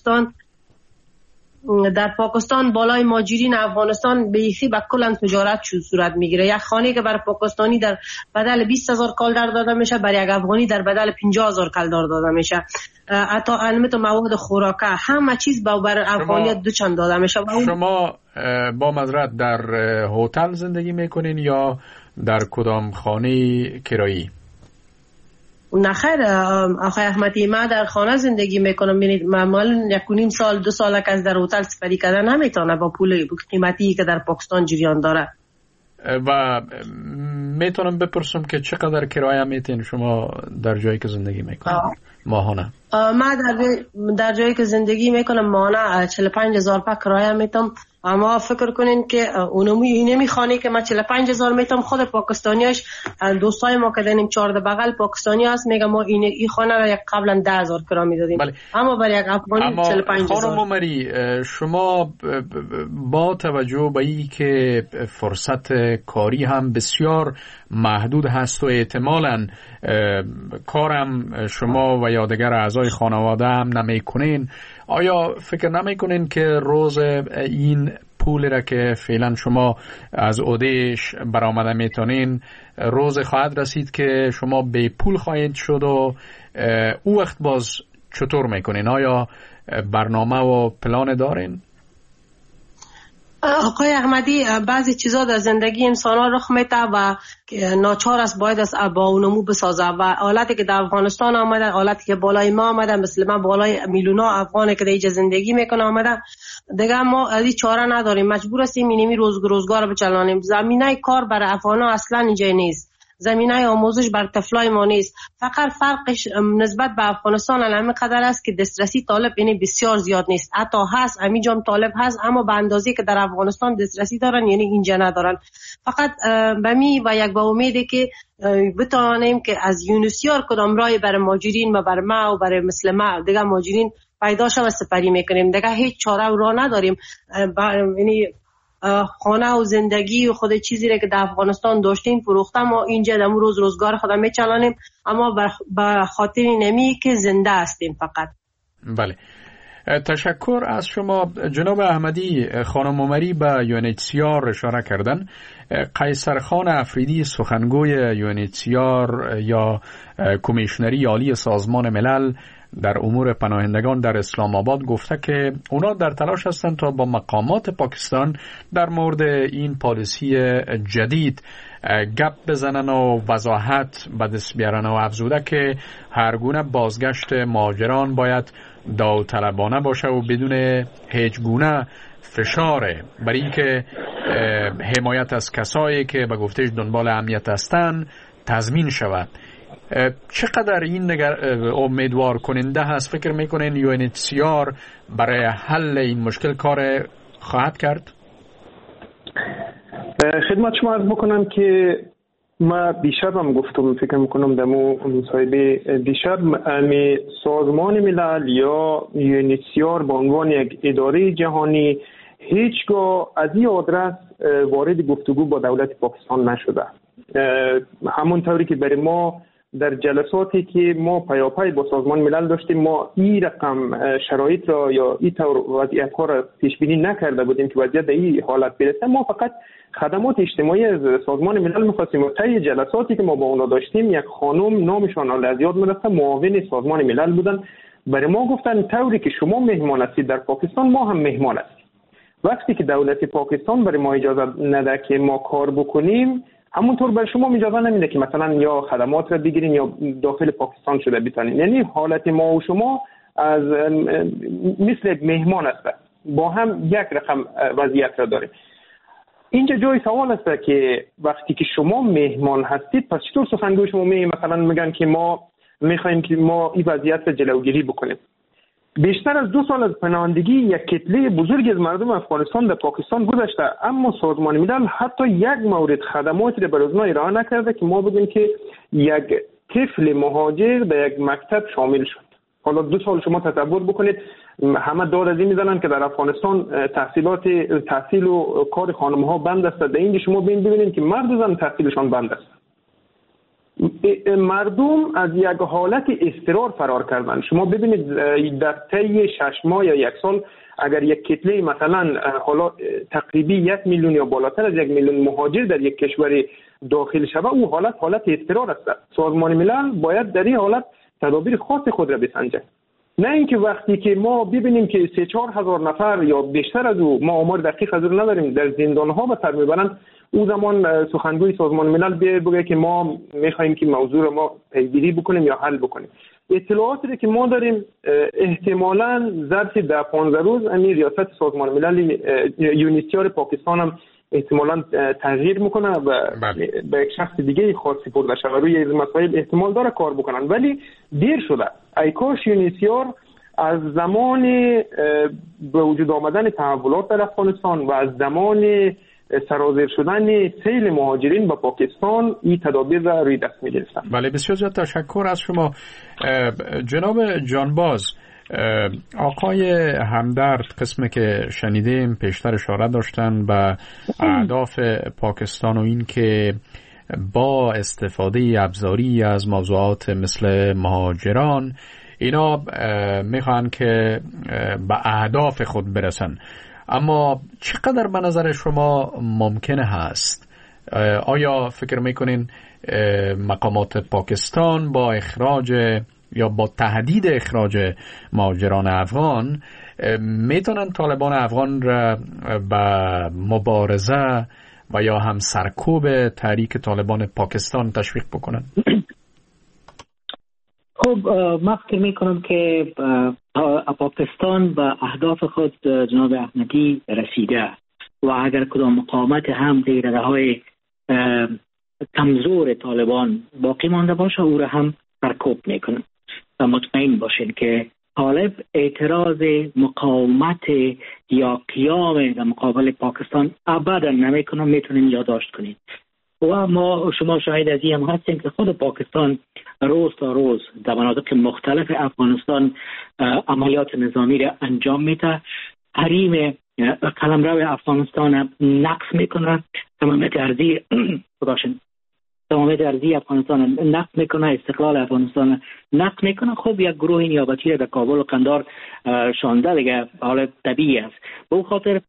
در پاکستان بالای مهاجرین افغانستان بیخی به کل تجارت صورت میگیره. یک خانه که بر پاکستانی در بدل 20,000 کالر داده میشه، بر یک افغانی در بدل 50,000 کالر داده میشه. حتی علمت مواد خوراکه همه چیز بر افغانی دو چند داده میشه. شما با معذرت در هتل زندگی میکنین یا در کدام خانه کرایی؟ نخیر آقای احمدی، ما در خانه زندگی میکنم. ببینید معمولا 1.5 سال 2 سال که از در هتل سپری کردن نمیتونه با پول قیمتی که در پاکستان جریان داره. و میتونم بپرسم که چقدر کرایه میتین شما در جایی که زندگی میکنید ماهانه؟ ما در جایی که زندگی میکنم ماهانه 45,000 کرایه میتم. اما فکر کنین که اونمی نمیخوانی که ما 45,000 میتم. خود پاکستانیاش دوستای ما که داریم 14 بغل پاکستانی هست میگه ما این خانه را یک قبلا 10,000 کرا میدادیم. اما برای یک افغانی 45,000. خانم عمری، شما با توجه به این که فرصت کاری هم بسیار محدود هست و احتمالاً کارم شما و یا دیگر اعضای خانواده هم نمیکنین، آیا فکر نمیکنین که روز این پولی را که فعلا شما از عهدهش برآمده میتونین روز خواهد رسید که شما به پول خواهید شد و او وقت باز چطور میکنین؟ آیا برنامه و پلان دارین؟ آقای احمدی، بعضی چیزا در زندگی انسان ها رخ میده و ناچار است باید از با اونمو بسازه و حالتی که در افغانستان آمده، حالتی که بالای ما آمده، مثل من بالای میلیونا افغانی که در اینجا زندگی میکنه آمده، دیگه ما از این چاره نداریم، مجبور هستیم اینمی روزگار رو بچلانیم. زمینه کار برای افغانا اصلا اینجا نیست، زمینه آموزش بر طفلای ما نیست. فقط فرقش نسبت به افغانستان همین قدر است که دسترسی طالب یعنی بسیار زیاد نیست. حتی هست همینجا هم طالب هست، اما به اندازه‌ای که در افغانستان دسترسی دارن یعنی اینجا ندارن. فقط بمی و یک با امیده که بتوانیم که از یونیسیار کدام رای برای مهاجرین و برای ما و برای مثل ما دیگه مهاجرین پیدا شود سپری میکنیم. دیگه هیچ چاره و راه نداریم. یعنی خانه و زندگی و خود چیزی را که در افغانستان داشتیم فروختم و اینجا در روزگار خودم میچلانیم، اما به خاطر نمی که زنده هستیم فقط. بله، تشکر از شما جناب احمدی. خانم عمری به UNHCR اشاره کردن. قیصرخان افریدی سخنگوی UNHCR یا کمیشنری عالی سازمان ملل در امور پناهندگان در اسلام آباد گفته که اونا در تلاش هستند تا با مقامات پاکستان در مورد این پالیسی جدید گپ بزنن و وضاحت به دست بیارن و افزوده که هر گونه بازگشت مهاجران باید داوطلبانه باشه و بدون هیچ گونه فشاره برای اینکه حمایت از کسایی که به گفتش دنبال امنیت هستند تضمین شود. چقدر این امیدوار کننده هست؟ فکر میکنین UNHCR برای حل این مشکل کار خواهد کرد؟ خدمت شما عرض بکنم که ما دیشب هم گفتم، فکر میکنم دمو مصاحبه دیشب سازمان ملل یا UNHCR به عنوان یک اداره جهانی هیچگاه از این آدرس وارد گفتگو با دولت پاکستان نشده. همون طوری که برای ما در جلساتی که ما پیاپی با سازمان ملل داشتیم ما این رقم شرایط را یا این طور وضعیت ها را پیش بینی نکرده بودیم که وضعیت به این حالت برسه. ما فقط خدمات اجتماعی از سازمان ملل می‌خواستیم و طی جلساتی که ما با اونا داشتیم یک خانم نامشان از یاد میرسه معاون سازمان ملل بودن، برای ما گفتن طوری که شما مهمان هستید در پاکستان ما هم مهمان هستیم. وقتی که دولت پاکستان برای ما اجازه نده که ما کار بکنیم همونطور برای شما اجازه نمیده که مثلا یا خدمات را بگیرین یا داخل پاکستان شده بتونین. یعنی حالت ما و شما از مثل مهمان است، با هم یک رقم وضعیت را داریم. اینجا جای سوال است که وقتی که شما مهمان هستید پس چطور سخنگوی شما مثلا میگن که ما میخوایم که ما این وضعیت را جلوگیری بکنیم. بیشتر از 2 سال از پناهندگی یک کتله بزرگی از مردم افغانستان در پاکستان گذشته، اما سازمان ملل حتی یک مورد خدماتی را برای اونها ارائه نکرده که ما بگیم که یک طفل مهاجر در یک مکتب شامل شد. حالا 2 سال شما تصور بکنید، همه داد از این میزنن که در افغانستان تحصیل و کار خانم ها بند است. در اینجا شما ببینید که مرد و زن تحصیلشان بند است. مردم از یک حالت اضطرار فرار کردن. شما ببینید در طی 6 ماه یا 1 سال اگر یک کتله مثلا حالا تقریبی 1 میلیون یا بالاتر از 1 میلیون مهاجر در یک کشور داخل شود، او حالت اضطرار است. سازمان ملل باید در این حالت تدابیر خاص خود را بسنجه، نه اینکه وقتی که ما ببینیم که 3-4 هزار نفر یا بیشتر از او، ما آمار دقیق از اون نداریم، در زندان‌ها به سر میبرند، او زمان سخنگوی سازمان ملل بگه که ما میخوایم که موضوع رو ما پیگیری بکنیم یا حل بکنیم. اطلاعاتی که ما داریم احتمالاً ظرف 10-15 روز امیر ریاست سازمان ملل یونیسیار پاکستان هم احتمالاً تغییر میکنه و به یک شخص دیگه خاص سپرده شود. روی این مسائل احتمال داره کار بکنن، ولی دیر شده. ای کاش یونیسیار از زمان به وجود آمدن تحولات در افغانستان و از زمان سرازیر شدن سیل مهاجرین به پاکستان این تدابیر را روی دست می‌گرفتن. بله، بسیار زیاد تشکر از شما جناب جانباز. آقای همدرد قسمی که شنیدیم پیشتر اشاره داشتن به اهداف پاکستان و این که با استفاده ابزاری از موضوعات مثل مهاجران اینا میخوان که به اهداف خود برسن، اما چقدر به نظر شما ممکنه هست؟ آیا فکر میکنین مقامات پاکستان با اخراج یا با تهدید اخراج مهاجران افغان میتونن طالبان افغان را به مبارزه و یا هم سرکوب تحریک طالبان پاکستان تشویق بکنن؟ خب من فکر میکنم که پاکستان به اهداف خود جناب احمدی رسیده و اگر کدام مقاومت هم در رده‌های کمزور طالبان باقی مانده باشه او را هم سرکوب میکنن. و مطمئن باشین که طالب اعتراض مقاومت یا قیام در مقابل پاکستان ابدا نمیکنه. میتونین یادداشت کنین و ما شما شاهد از این هم هستیم که خود پاکستان روز تا روز در مناطق مختلف افغانستان عملیات نظامی را انجام میده، حریم قلمرو افغانستان نقض میکنه، تمامیت ارضی افغانستان نقض میکنه، استقلال افغانستان نقض میکنه. خب یک گروه نیابتی را در کابل و قندار شانده دیگه، حال طبیعی است. به اون خاطر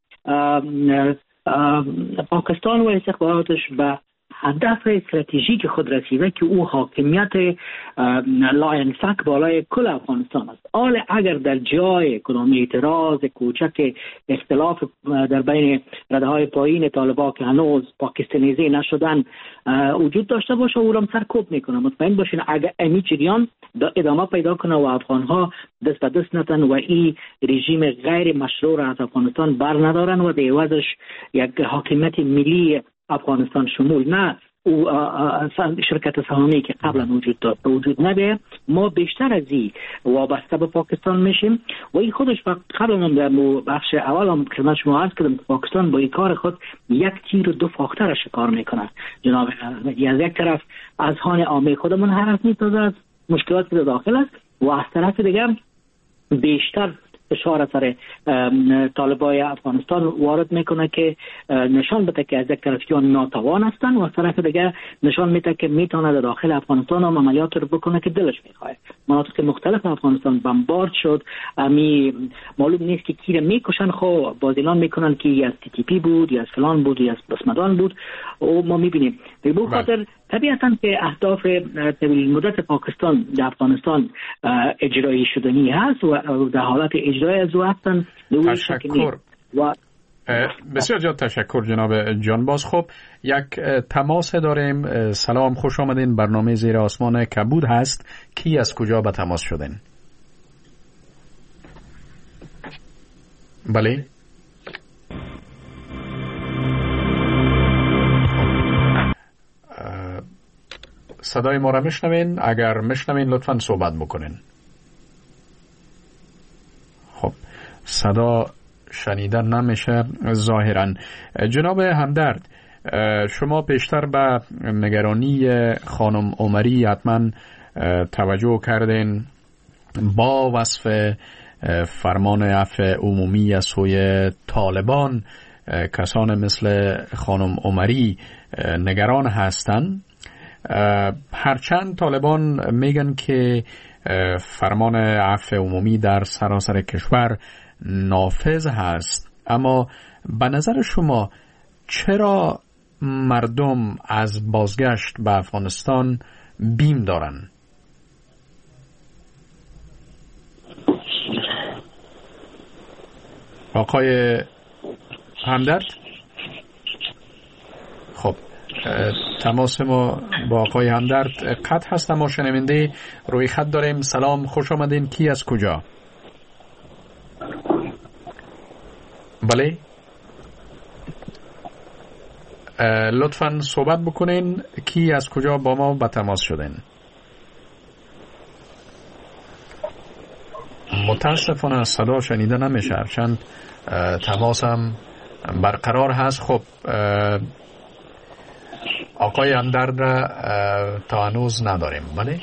پاکستان و استخباراتش به هدف استراتژیک خود رسیده که او حاکمیت لاینفک بالای کل افغانستان است. حالا اگر در جای کدام اعتراض کوچک اختلاف در بین رده‌های پایین طالبان که هنوز پاکستانیزی نشدن وجود داشته باشه او را سرکوب میکنه. مطمئن باشین اگر امی جریان ادامه پیدا کنه و افغانها دست به دست نتن و این رژیم غیر مشروع را از افغانستان بر ندارن و در عوضش یک حاکمیت ملی افغانستان شمول نه او شرکت سهامی که قبلا وجود داشت وجود نبه، ما بیشتر از این وابسته به پاکستان میشیم و این خودش قبلا در بخش اول هم خدمت شما عرض کردم پاکستان با این کار خود یک تیر و 2 فاخته را شکار میکنه. جناب از یک طرف از هان عامه خودمون حرف میتازه از مشکلات که داخل است و از طرف دیگر بیشتر فشار سر طالبای افغانستان وارد میکنه که نشان بده که از یک طرف ناتوان هستن و از طرف دیگه نشان میده که میتونه در داخل افغانستان هم عملیات رو بکنه که دلش میخواد. مناطق مختلف افغانستان بمبارد شد، معلوم نیست که کی رو میکشن، خب باز اعلان میکنن که یا از TTP بود یا از فلان بود یا از بسمدان بود و ما میبینیم. به این خاطر طبیعتاً که اهداف طویل مدت پاکستان در افغانستان اجرایی شدنی هست و در حالت اجرایی از او هستن. تشکر و بسیار زیاد تشکر جناب جانباز. خب یک تماس داریم. سلام، خوش آمدین. برنامه زیر آسمان کبود هست. کی از کجا به تماس شدین؟ بله صدای ما را میشنوین؟ اگر میشنوین لطفاً صحبت بکنین. خب صدا شنیدن نمیشه ظاهراً. جناب همدرد، شما بیشتر به نگرانی خانم عمری حتما توجه کردین با وصف فرمان عفو عمومی از سوی طالبان. کسان مثل خانم عمری نگران هستند، هرچند طالبان میگن که فرمان عفو عمومی در سراسر کشور نافذ هست. اما به نظر شما چرا مردم از بازگشت به افغانستان بیم دارن؟ آقای همدرد؟ خب تماس ما با آقای همدرد قطع هست. ما شنونده روی خط داریم. سلام، خوش آمدین. کی از کجا؟ بله لطفاً صحبت بکنین. کی از کجا با ما به تماس شدین؟ متاسفانه صدا شنیده نمیشه، چند تماس هم برقرار هست. خب آقای همدرد را تا هنوز نداریم. بله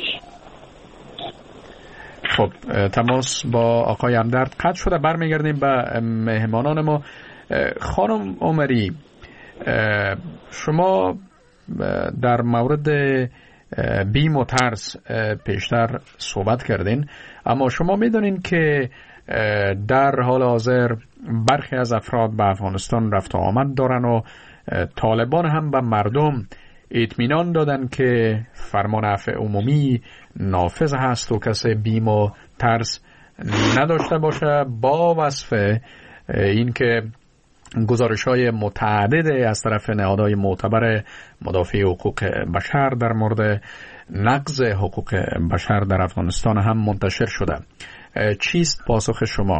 خب تماس با آقای همدرد قطع شده. برمیگردیم به مهمانان ما. خانم عمری، شما در مورد بیم و ترس پیشتر صحبت کردین، اما شما میدونین که در حال حاضر برخی از افراد به افغانستان رفت و آمد دارن و طالبان هم به مردم اطمینان دادن که فرمان عفو عمومی نافذ هست و کسی بیم و ترس نداشته باشه، با وصف اینکه گزارش‌های متعدد از طرف نهادهای معتبر مدافع حقوق بشر در مورد نقض حقوق بشر در افغانستان هم منتشر شده. چیست پاسخ شما؟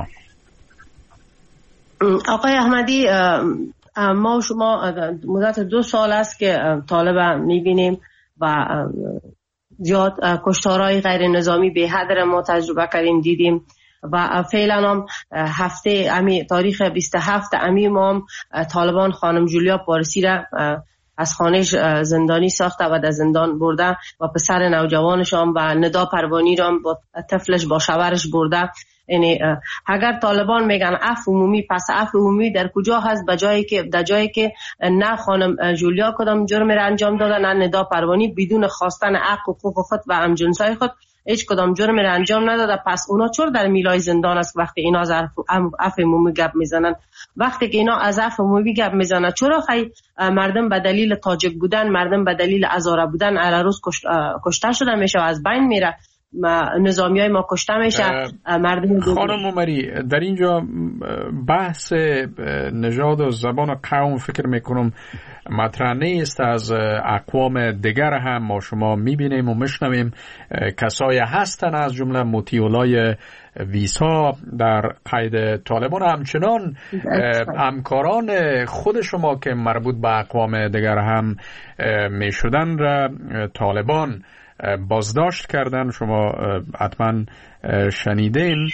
آقای احمدی، ما و شما مدت 2 سال است که طالب میبینیم و زیاد کشتارهای غیر نظامی به حد را ما تجربه کردیم، دیدیم و فعلا هم هفته تاریخ 27 ما هم طالبان خانم جولیا پارسی را از خانهش زندانی ساخته و در زندان برده و پسر نوجوانش هم و ندا پروانی را هم با طفلش با شوهرش برده. یعنی اگر طالبان میگن عفو عمومی، پس عفو عمومی در کجا هست؟ در جایی که نه خانم جولیا کدام جرم را انجام داده، نه ندا پروانی بدون خواستن حق و حقوق خود و همجنسای خود هیچ کدام جرم را انجام نداده. پس اونا چرا در میلای زندان است وقتی اینا از عفو عمومی گپ میزنن؟ وقتی که اینا از عفو عمومی گپ میزنن، چرا مردم به دلیل تاجک بودن، مردم به دلیل هزاره بودن هر روز کشته شده میشه و از بین میره، نظامیای ما کشته میشه مردم. خانم عمری، در اینجا بحث نژاد و زبان و قوم فکر میکنم مطرح نیست. از اقوام دیگر هم ما شما میبینیم و میشنویم کسایی هستن از جمله مطیعولای ویسا در قید طالبان، همچنان همکاران خود شما که مربوط به اقوام دیگر هم میشدن را طالبان بازداشت کردن. شما حتما شنیدین.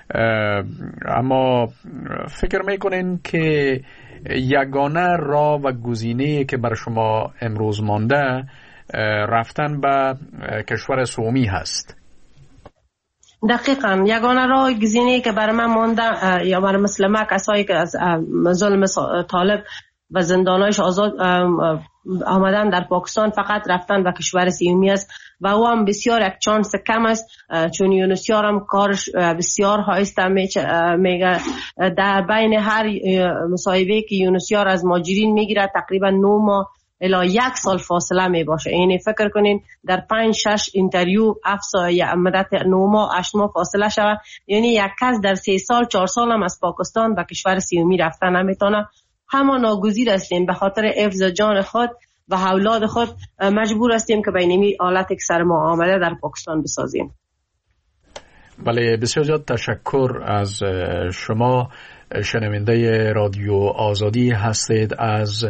اما فکر میکنین که یگانه راه و گزینه‌ای که بر شما امروز مانده رفتن به کشور سومی هست؟ دقیقاً یگانه راه گزینه‌ای که برای من مانده یا برای مثل ما کسایی که از ظلم طالب و زندانایش آزاد آمدن در پاکستان فقط رفتن به کشور سیومی است و او هم بسیار یک چانس کم است، چون یونسیار هم کارش بسیار هایسته میگه در بین هر مصاحبه که یونسیار از ماجرین میگیره تقریبا 9 ماه الی 1 سال فاصله می باشه. یعنی فکر کنین در 5-6 اینترویو مدت 9 ماه 8 ماه فاصله شود، یعنی یک کس در 3 سال 4 سال هم از پاکستان به کشور سیومی رفتن نمیتونه. همه ناگزیر هستیم به خاطر حفظ جان خود و اولاد خود مجبور هستیم که به این حالت که سر ما آمده در پاکستان بسازیم. بله، بسیار زیاد تشکر از شما. شنونده رادیو آزادی هستید. از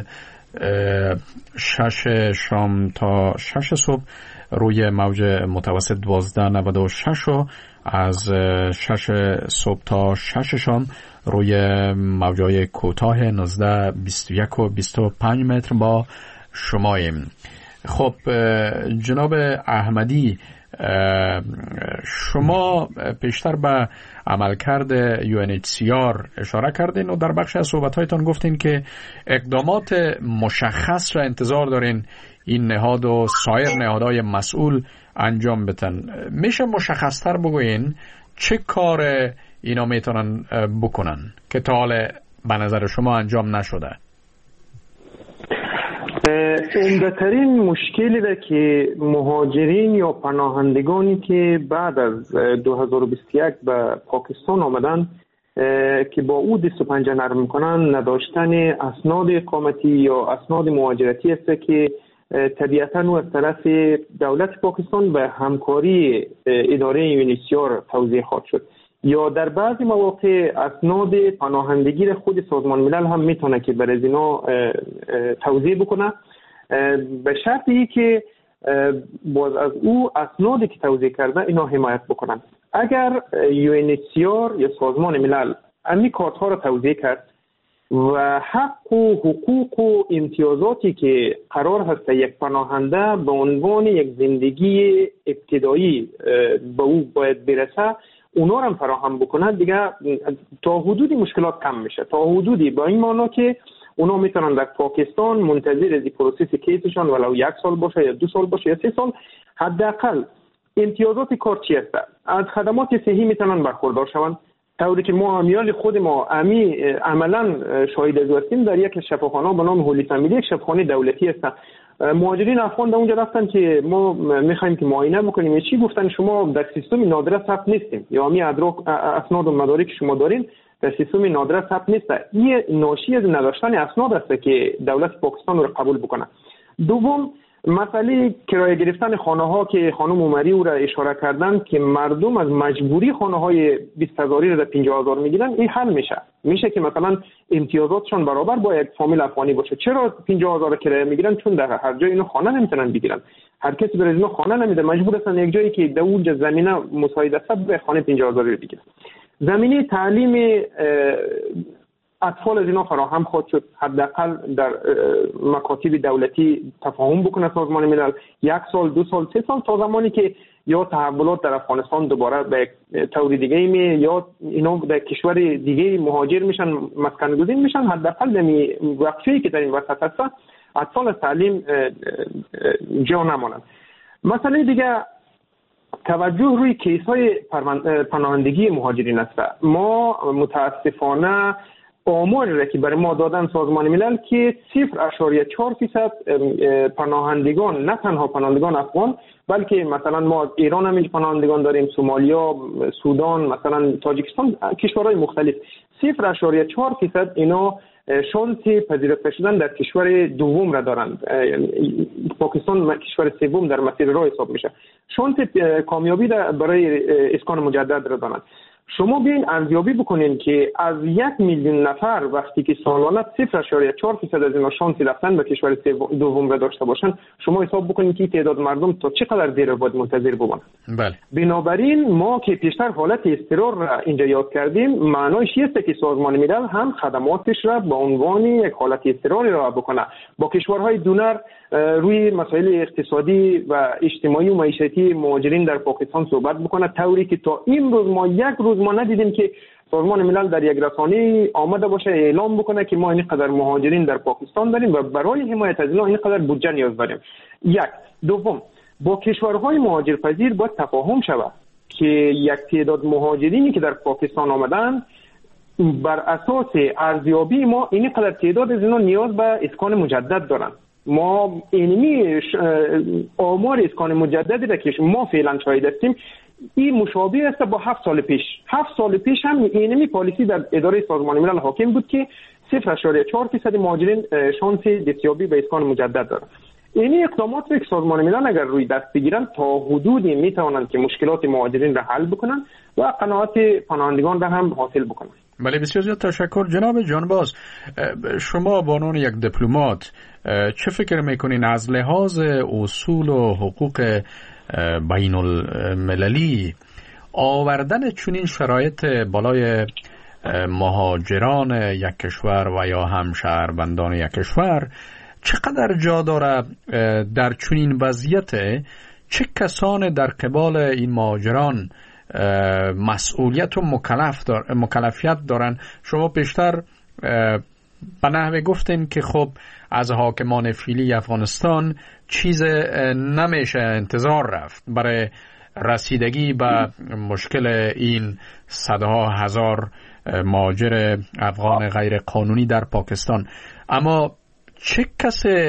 6 شام تا 6 صبح روی موج متوسط 1296 و از 6 صبح تا 6 شام روی موجای کوتاه 19 21 و 25 متر با شماییم. خب جناب احمدی، شما پیشتر به عملکرد UNHCR اشاره کردین و در بخش از صحبت‌هایتان گفتین که اقدامات مشخص را انتظار دارین این نهاد و سایر نهادهای مسئول انجام بدن. میشه مشخص‌تر بگوین چه کار اینا میتونن بکنن که تا حال به نظر شما انجام نشده؟ عمده‌ترین مشکلی ده که مهاجرین یا پناهندگانی که بعد از 2021 به پاکستان آمدن که با او دست و پنجه نرم میکنن نداشتن اسناد اقامتی یا اسناد مهاجرتی است که طبیعتاً او از طرف دولت پاکستان به همکاری اداره یونسیار توضیح خواهد شد، یا در بعضی مواقع اسناد پناهندگی را خود سازمان ملل هم میتونه که برای از اینا توضیح بکنه، به شرطی که باز از او اسنادی که توضیح کرده اینا حمایت بکنن. اگر UNHCR یا سازمان ملل امی کارت ها را توضیح کرد و حق و حقوق و امتیازاتی که قرار هست یک پناهنده به عنوان یک زندگی ابتدایی به او باید برسه اونا رو هم فراهم بکنه، دیگه تا حدودی مشکلات کم میشه، تا حدودی با این معنی که اونا میتونن در پاکستان منتظر از پروسس کیسشان ولو 1 سال باشه یا 2 سال باشه یا 3 سال حداقل امتیازات کار چی هست، از خدمات صحی میتونن برخوردار شوند، طوری که ما امیال خود ما عملا شاهد از هستیم. در یک شفاخانه به نام هولی فامیلی، یک شفاخانه دولتی است، مهاجرین افغان در اونجا رفتن که ما میخوایم که معاینه بکنیم، چی گفتن شما در سیستم نادره ثبت نیستیم یا می اسناد و مدارک که شما دارین در سیستم نادره ثبت نیست. این ناشی از نداشتن اسناد است که دولت پاکستان رو قبول بکنه. دوم، مسئله کرایه گرفتن خانه ها که خانم عمری او را اشاره کردن که مردم از مجبوری خانه های 20,000 را 50,000 میگیرن، این حل میشه که مثلا امتیازاتشان برابر با یک فامیل افغانی باشه. چرا 50,000 کرایه میگیرن؟ چون در هر جای اینو خانه نمیتونن بگیرن، هر کسی برای اینو خانه نمیده، مجبور هستن یک جایی که در اونجا زمینه مساعد است به خانه 50,000 رو بگیرن. زمینه تعلیم اطفال از اینا فراهم خواهد شد، حداقل در مکاتب دولتی تفاهم بکنه سازمان ملل 1 سال 2 سال 3 سال، تا زمانی که یا تحولات در افغانستان دوباره به طور دیگه یا اینا در کشور دیگه مهاجر میشن، مسکن گزین میشن، حداقل در وقفه‌ای که در این وسط هست اطفال از تعلیم جا نمانند. مسئله دیگه توجه روی کیس‌های پناهندگی مهاجرین است. ما متاسفانه آماری را که برای ما دادن سازمان ملل که 0.4% پناهندگان، نه تنها پناهندگان افغان بلکه مثلا ما ایران هم پناهندگان داریم، سومالیا، سودان، مثلا تاجیکستان، کشورهای مختلف، 0.4% اینا شانس پذیرفته شدن در کشور دوم را دارند. پاکستان کشور سوم در مسیر راه حساب میشه، شانس کامیابی برای اسکان مجدد را دارند. شما بیاین ارزیابی بکنین که از 1 میلیون نفر وقتی که سالانه 0.4% از اینا شانس رفتن به کشور دوم را داشته باشن، شما حساب بکنین که تعداد مردم تا چقدر دیر باید منتظر بمانند. بله. بنابراین ما که پیشتر حالت اضطرار را اینجا یاد کردیم، معنایش است که سازمان ملل هم خدماتش را به عنوان یک حالت اضطراری را بکنه، با کشورهای دونر روی مسائل اقتصادی و اجتماعی و معیشتی مهاجرین در پاکستان صحبت بکنه، طوری که تا این روز ما یک روز ما ندیدیم که سازمان ملل در یک رسانه آمده باشه اعلام بکنه که ما اینقدر مهاجرین در پاکستان داریم و برای حمایت از اینا اینقدر بودجه نیاز داریم. یک. دوم، با کشورهای مهاجرپذیر باید تفاهم شود که یک تعداد مهاجرینی که در پاکستان آمدن بر اساس ارزیابی ما اینقدر تعداد از اینا نیاز به اسکان مجدد دارن. ما اینمی آمار اسکان مجددی را که ما فعلا شاهد هستیم این مشابه است با 7 سال پیش. 7 سال پیش هم اینمی پالیسی در اداره سازمان ملل حاکم بود که 0.4% مهاجرین شانس دستیابی به اسکان مجدد دارند. این اقدامات را که سازمان ملل اگر روی دست بگیرن تا حدودی میتوانند که مشکلات مهاجرین را حل بکنن و قناعت پناهندگان را هم حاصل بکنن. بله، بسیار زیاد تشکر. جناب جانباز، شما به عنوان یک دیپلمات چه فکر میکنین از لحاظ اصول و حقوق بین المللی آوردن چنین شرایط بالای مهاجران یک کشور و یا هم شهروندان یک کشور چقدر جا داره؟ در چنین وضعیت چه کسان در قبال این مهاجران مسئولیت و مکلفیت دارن؟ شما پیشتر به نحوه گفتین که خب از حاکمان فعلی افغانستان چیز نمیشه انتظار رفت برای رسیدگی به مشکل این صدها هزار مهاجر افغان غیر قانونی در پاکستان. اما چه کسی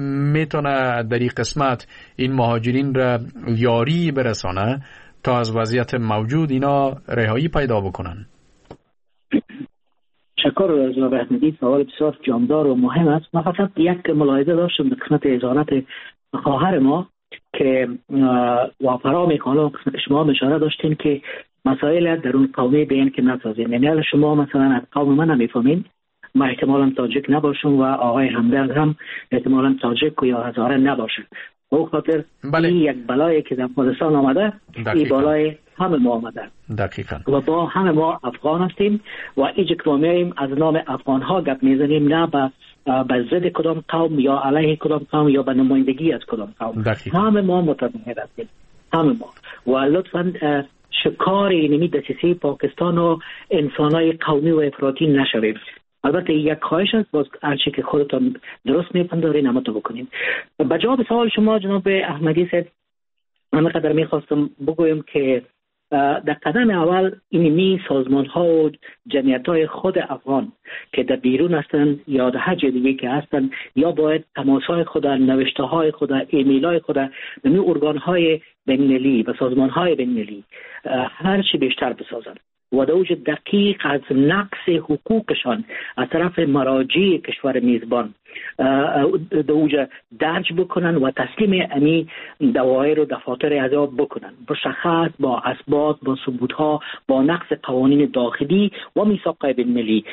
میتونه در این قسمت این مهاجرین را یاری برسانه تا از وضعیت موجود اینا رهایی پیدا بکنن؟ شکر جناب احمدی، سوال بسیار جامدار و مهم است. من فقط یک ملاحظه داشتم به قسمت ازارت خواهر ما که وافرا میکنه. شما اشاره داشتین که مسائل درون قومی بین که نسازین، یعنی شما مثلا از قوم من نمیفهمین، ما احتمالا تاجیک نباشم و آقای همدرد هم احتمالا تاجیک یا هزاره نباشه. به خاطر این یک بلایی که در افغانستان آمده، این بلای همه ما آمده دقیقاً و با همه ما افغان هستیم و اینجا که ما میاییم از نام افغان ها گپ میزنیم، نه به ضد کدام قوم یا علیه کدام قوم یا به نمایندگی از کدام قوم. همه ما متضمن هستیم، همه ما. و لطفاً شکار اینمی دسیسه پاکستان و انسانای قومی و افراطی نشویم. البته یک خواهش است، باز هرچی که خودتان درست میپندارین اما تو بکنین. به جواب سوال شما جناب احمدی صاحب، من قدر میخواستم بگویم که در قدم اول اینمی سازمان ها و جمعیت های خود افغان که در بیرون هستند یا در هر جای دیگه که هستند، یا باید تماس های خود، نوشته های خود، ایمیل های خود به ارگان های بین‌المللی و سازمان های بین‌المللی هر چی بیشتر بسازند و در اوج دقیق از نقص حقوقشان از طرف مراجع کشور میزبان در اوج درج بکنن و تسلیم امی دوایر و دفاتر عذاب بکنن، مشخص با اثبات، با ثبوت‌ها، با نقص قوانین داخلی و میثاق بین‌المللی.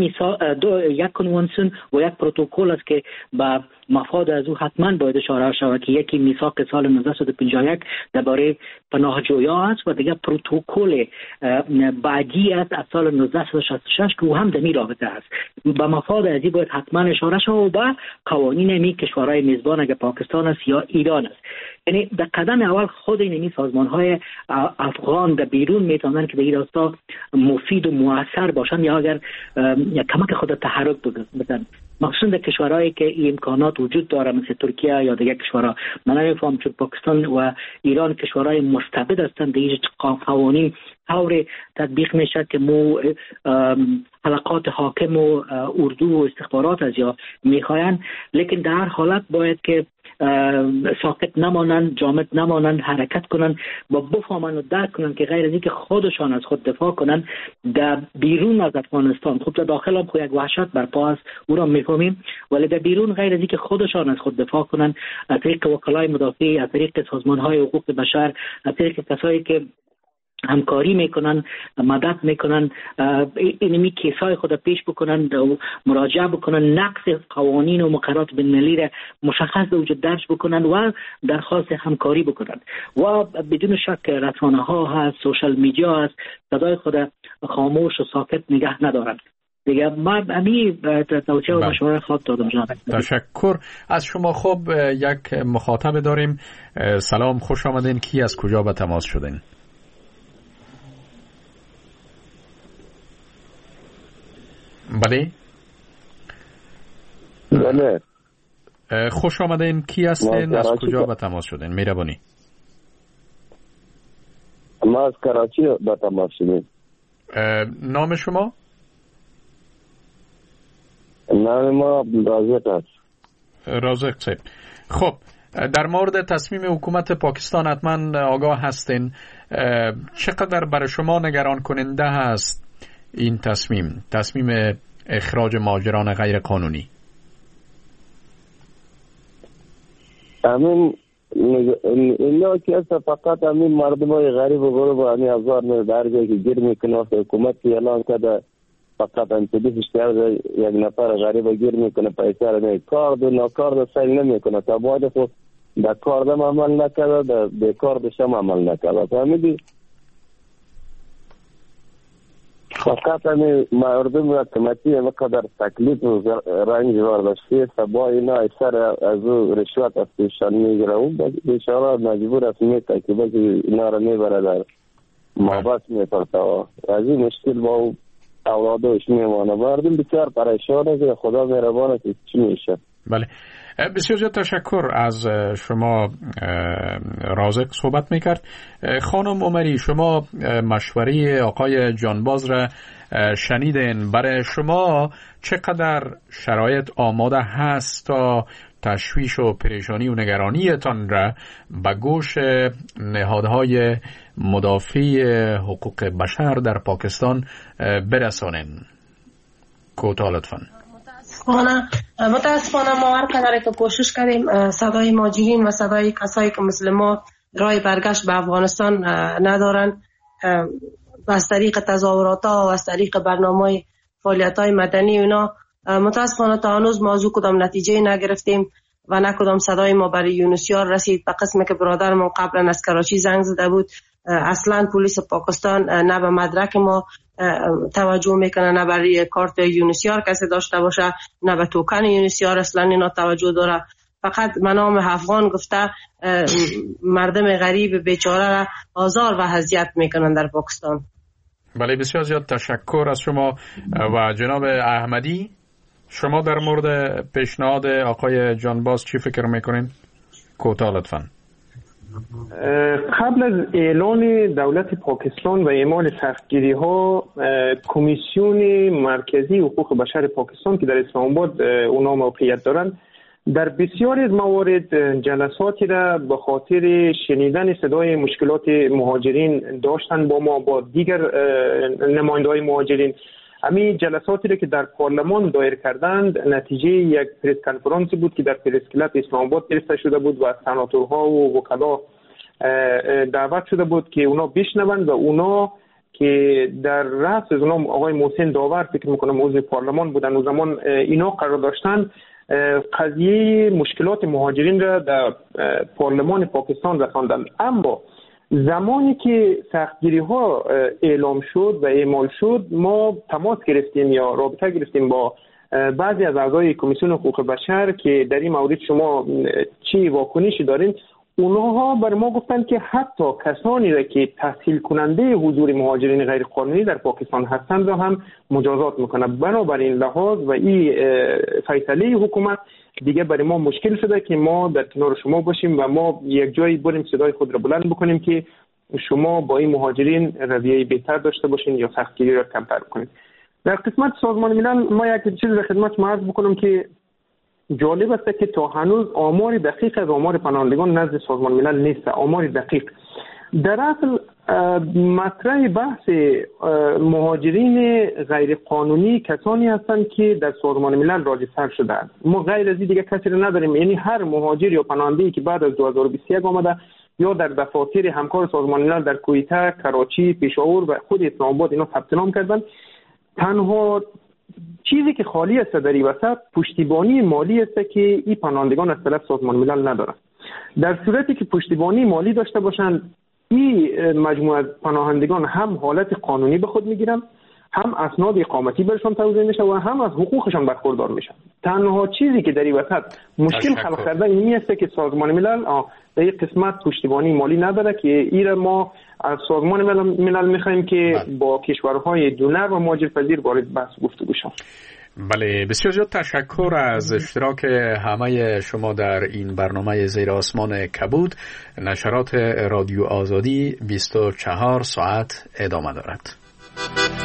یک کنوانسیون و یک پروتکل است که با مفاد از او حتما باید اشاره شود که یکی میثاق سال 1951 درباره پناهجویان است و دیگر پروتکل بعدی است از سال 1966 که او هم در این رابطه است. با مفاد از این باید حتما اشاره شود و با قوانین می کشورهای میزبان اگر پاکستان است یا ایران است. یعنی در قدم اول خود این سازمان‌های افغان در بیرون میتونن که در این راستا مفید و مؤثر باشن یا اگر کمک خود تحرک بدن، مخصوصا در کشورهایی که این امکانات وجود داره مثل ترکیه یا دیگر کشورها. من نمیفهم چون پاکستان و ایران کشورهای مستبد هستند، دیگه قوانین طور تطبیق میشه که مو حلقات حاکم و اردو و استخبارات از یا میخواین، لیکن در حالت باید که ساکت نمانند، جامد نمانند، حرکت کنند و بفهمند و درک کنند که غیر از اینکه خودشان از خود دفاع کنند در بیرون از افغانستان، خب در داخل هم خود یک وحشت برپا است، او را میفهمیم، ولی در بیرون غیر از اینکه خودشان از خود دفاع کنند از طریق وکلای مدافع، از طریق سازمان‌های حقوق بشر، از طریق کسایی که همکاری میکنن، مدد میکنن، اینمی کیسای خود پیش بکنن، مراجعه بکنن، نقض قوانین و مقررات بین‌المللی را مشخص به وجود درج بکنن و درخواست همکاری بکنن. و بدون شک رسانه ها هست، سوشال میدیا هست، صدای خود خاموش و ساکت نگه ندارن. دیگه من امی توصیه و مشوره خواهد دادم جناب. تشکر از شما. خب یک مخاطب داریم. سلام، خوش آمدین. کی از کجا به تماس شدین؟ بله بله، خوش آمدین. کی هستین؟ از کجا به تماس شدین؟ مهربانی. ما از کراچی به تماس شدیم. نام شما؟ نام ما رازق است. رازق صاحب. خب در مورد تصمیم حکومت پاکستان حتما آگاه هستین. چقدر برای شما نگران کننده هست این تصمیم اخراج مهاجران غیر قانونی؟ همین اینا که است، فقط همین مردم های غریب و غریب و همین افزار در جایی که گیر میکنه. حکومت اعلان کرده فقط انتبیش اشتر یک نفر غریب گیر میکنه، پیسه را نه کار دو ناکار دا سیل نمیکنه. تا باید خود در کار دم عمل نکرده، در بیکار دشم عمل نکرده. فهمیدی؟ فقط همین مردم را کمتی همقدر تکلیف و رنج وارداشتی سبا اینا اکثر از او رشوت از پیشان میگیره. اون بیچاره مجبور است میکنه که اینا را میبره در محبت میپرده. از این مشکل با اولادش میمانه. مردم بسیار پریشانه که خدا مهربانه که چی میشه. بله، بسیار زیاد تشکر از شما. رازق صحبت میکرد. خانم عمری، شما مشوره آقای جانباز را شنیدین. برای شما چقدر شرایط آماده هست تا تشویش و پریشانی و نگرانیتان را به گوش نهادهای مدافع حقوق بشر در پاکستان برسانین؟ کوتاه لطفاً. متاسفانه ما هر قدر که کوشش کردیم صدای مهاجرین و صدای کسایی که مثل ما راه برگشت به افغانستان ندارن، و از طریق تظاهرات ها و از طریق برنامه فعالیت های مدنی اینا، متاسفانه تا هنوز موضوع کدام نتیجه نگرفتیم و نه کدام صدای ما برای یونسیار رسید. به قسمی که برادرمون قبلا از کراچی زنگ زده بود، اصلا پلیس پاکستان نه به مدرک ما توجه میکنه، نه برای کارت یونسیار کسی داشته باشه، نه به توکن یونسیار اصلا اینا توجه داره. فقط منام افغان گفته مردم غریب بیچاره را آزار و اذیت میکنن در پاکستان. بله، بسیار زیاد تشکر از شما. و جناب احمدی، شما در مورد پیشنهاد آقای جانباز چی فکر میکنین؟ کوتاه لطفاً. قبل از اعلان دولت پاکستان و اعمال سختگیری ها، کمیسیون مرکزی حقوق بشر پاکستان که در اسلام آباد اونا موقعیت دارند، در بسیاری از موارد جلساتی را به خاطر شنیدن صدای مشکلات مهاجرین داشتن با ما، با دیگر نماینده‌های مهاجرین. همین جلساتی را که در پارلمان دایر کردند نتیجه یک پرس کنفرانسی بود که در پرس کلاب اسلام آباد گرفته شده بود و از سناتورها و وکلا دعوت شده بود که اونا بشنوند و اونا که در رأس از اونا آقای محسن داور فکر میکنم عضو پارلمان بودن و زمان اینا قرار داشتن قضیه مشکلات مهاجرین را در پارلمان پاکستان رساندند. اما زمانی که سختگیری ها اعلام شد و اعمال شد، ما تماس گرفتیم یا رابطه گرفتیم با بعضی از اعضای کمیسیون حقوق بشر که در این مورد شما چی واکنشی دارین. اونها بر ما گفتند که حتی کسانی را که تسهیل کننده حضور مهاجرین غیر قانونی در پاکستان هستند را هم مجازات میکنه. بنابراین لحاظ و این فیصله حکومت دیگه برای ما مشکل شده که ما در کنار شما باشیم و ما یک جایی بریم صدای خود را بلند بکنیم که شما با این مهاجرین رویه بهتر داشته باشین یا سختگیری را کمتر کنید. در قسمت سازمان ملل ما یک چیز در خدمت شما عرض بکنم که جالب است که تا هنوز آمار دقیق از آمار پناهندگان نزد سازمان ملل نیست. آمار دقیق در اصل مطرح بحث مهاجرین غیر قانونی کسانی هستند که در سازمان ملل راجع‌تر شدند. ما غیر از این دیگه کسی رو نداریم. یعنی هر مهاجر یا پناهنده‌ای که بعد از 2021 آمده یا در دفاتر همکار سازمان ملل در کویته، کراچی، پشاور و خود اسلام آباد اینا ثبت نام کردن. تنها چیزی که خالی است در این وسط پشتیبانی مالی است که این پناهندگان از طرف سازمان ملل ندارند. در صورتی که پشتیبانی مالی داشته باشند، این مجموعه پناهندگان هم حالت قانونی به خود میگیرن، هم اسناد اقامتی برشان توزیع میشه و هم از حقوقشان برخوردار میشن. تنها چیزی که در این وسط مشکل خلق کرده اینی است که سازمان ملل در این قسمت پشتیبانی مالی نداره که این ما از سازمان ملل میخوایم که با کشورهای دونر و مهاجرپذیر وارد بحث گفتگو شود. بله، بسیار زیاد تشکر از اشتراک همه شما در این برنامه زیر آسمان کبود. نشرات رادیو آزادی 24 ساعت ادامه دارد.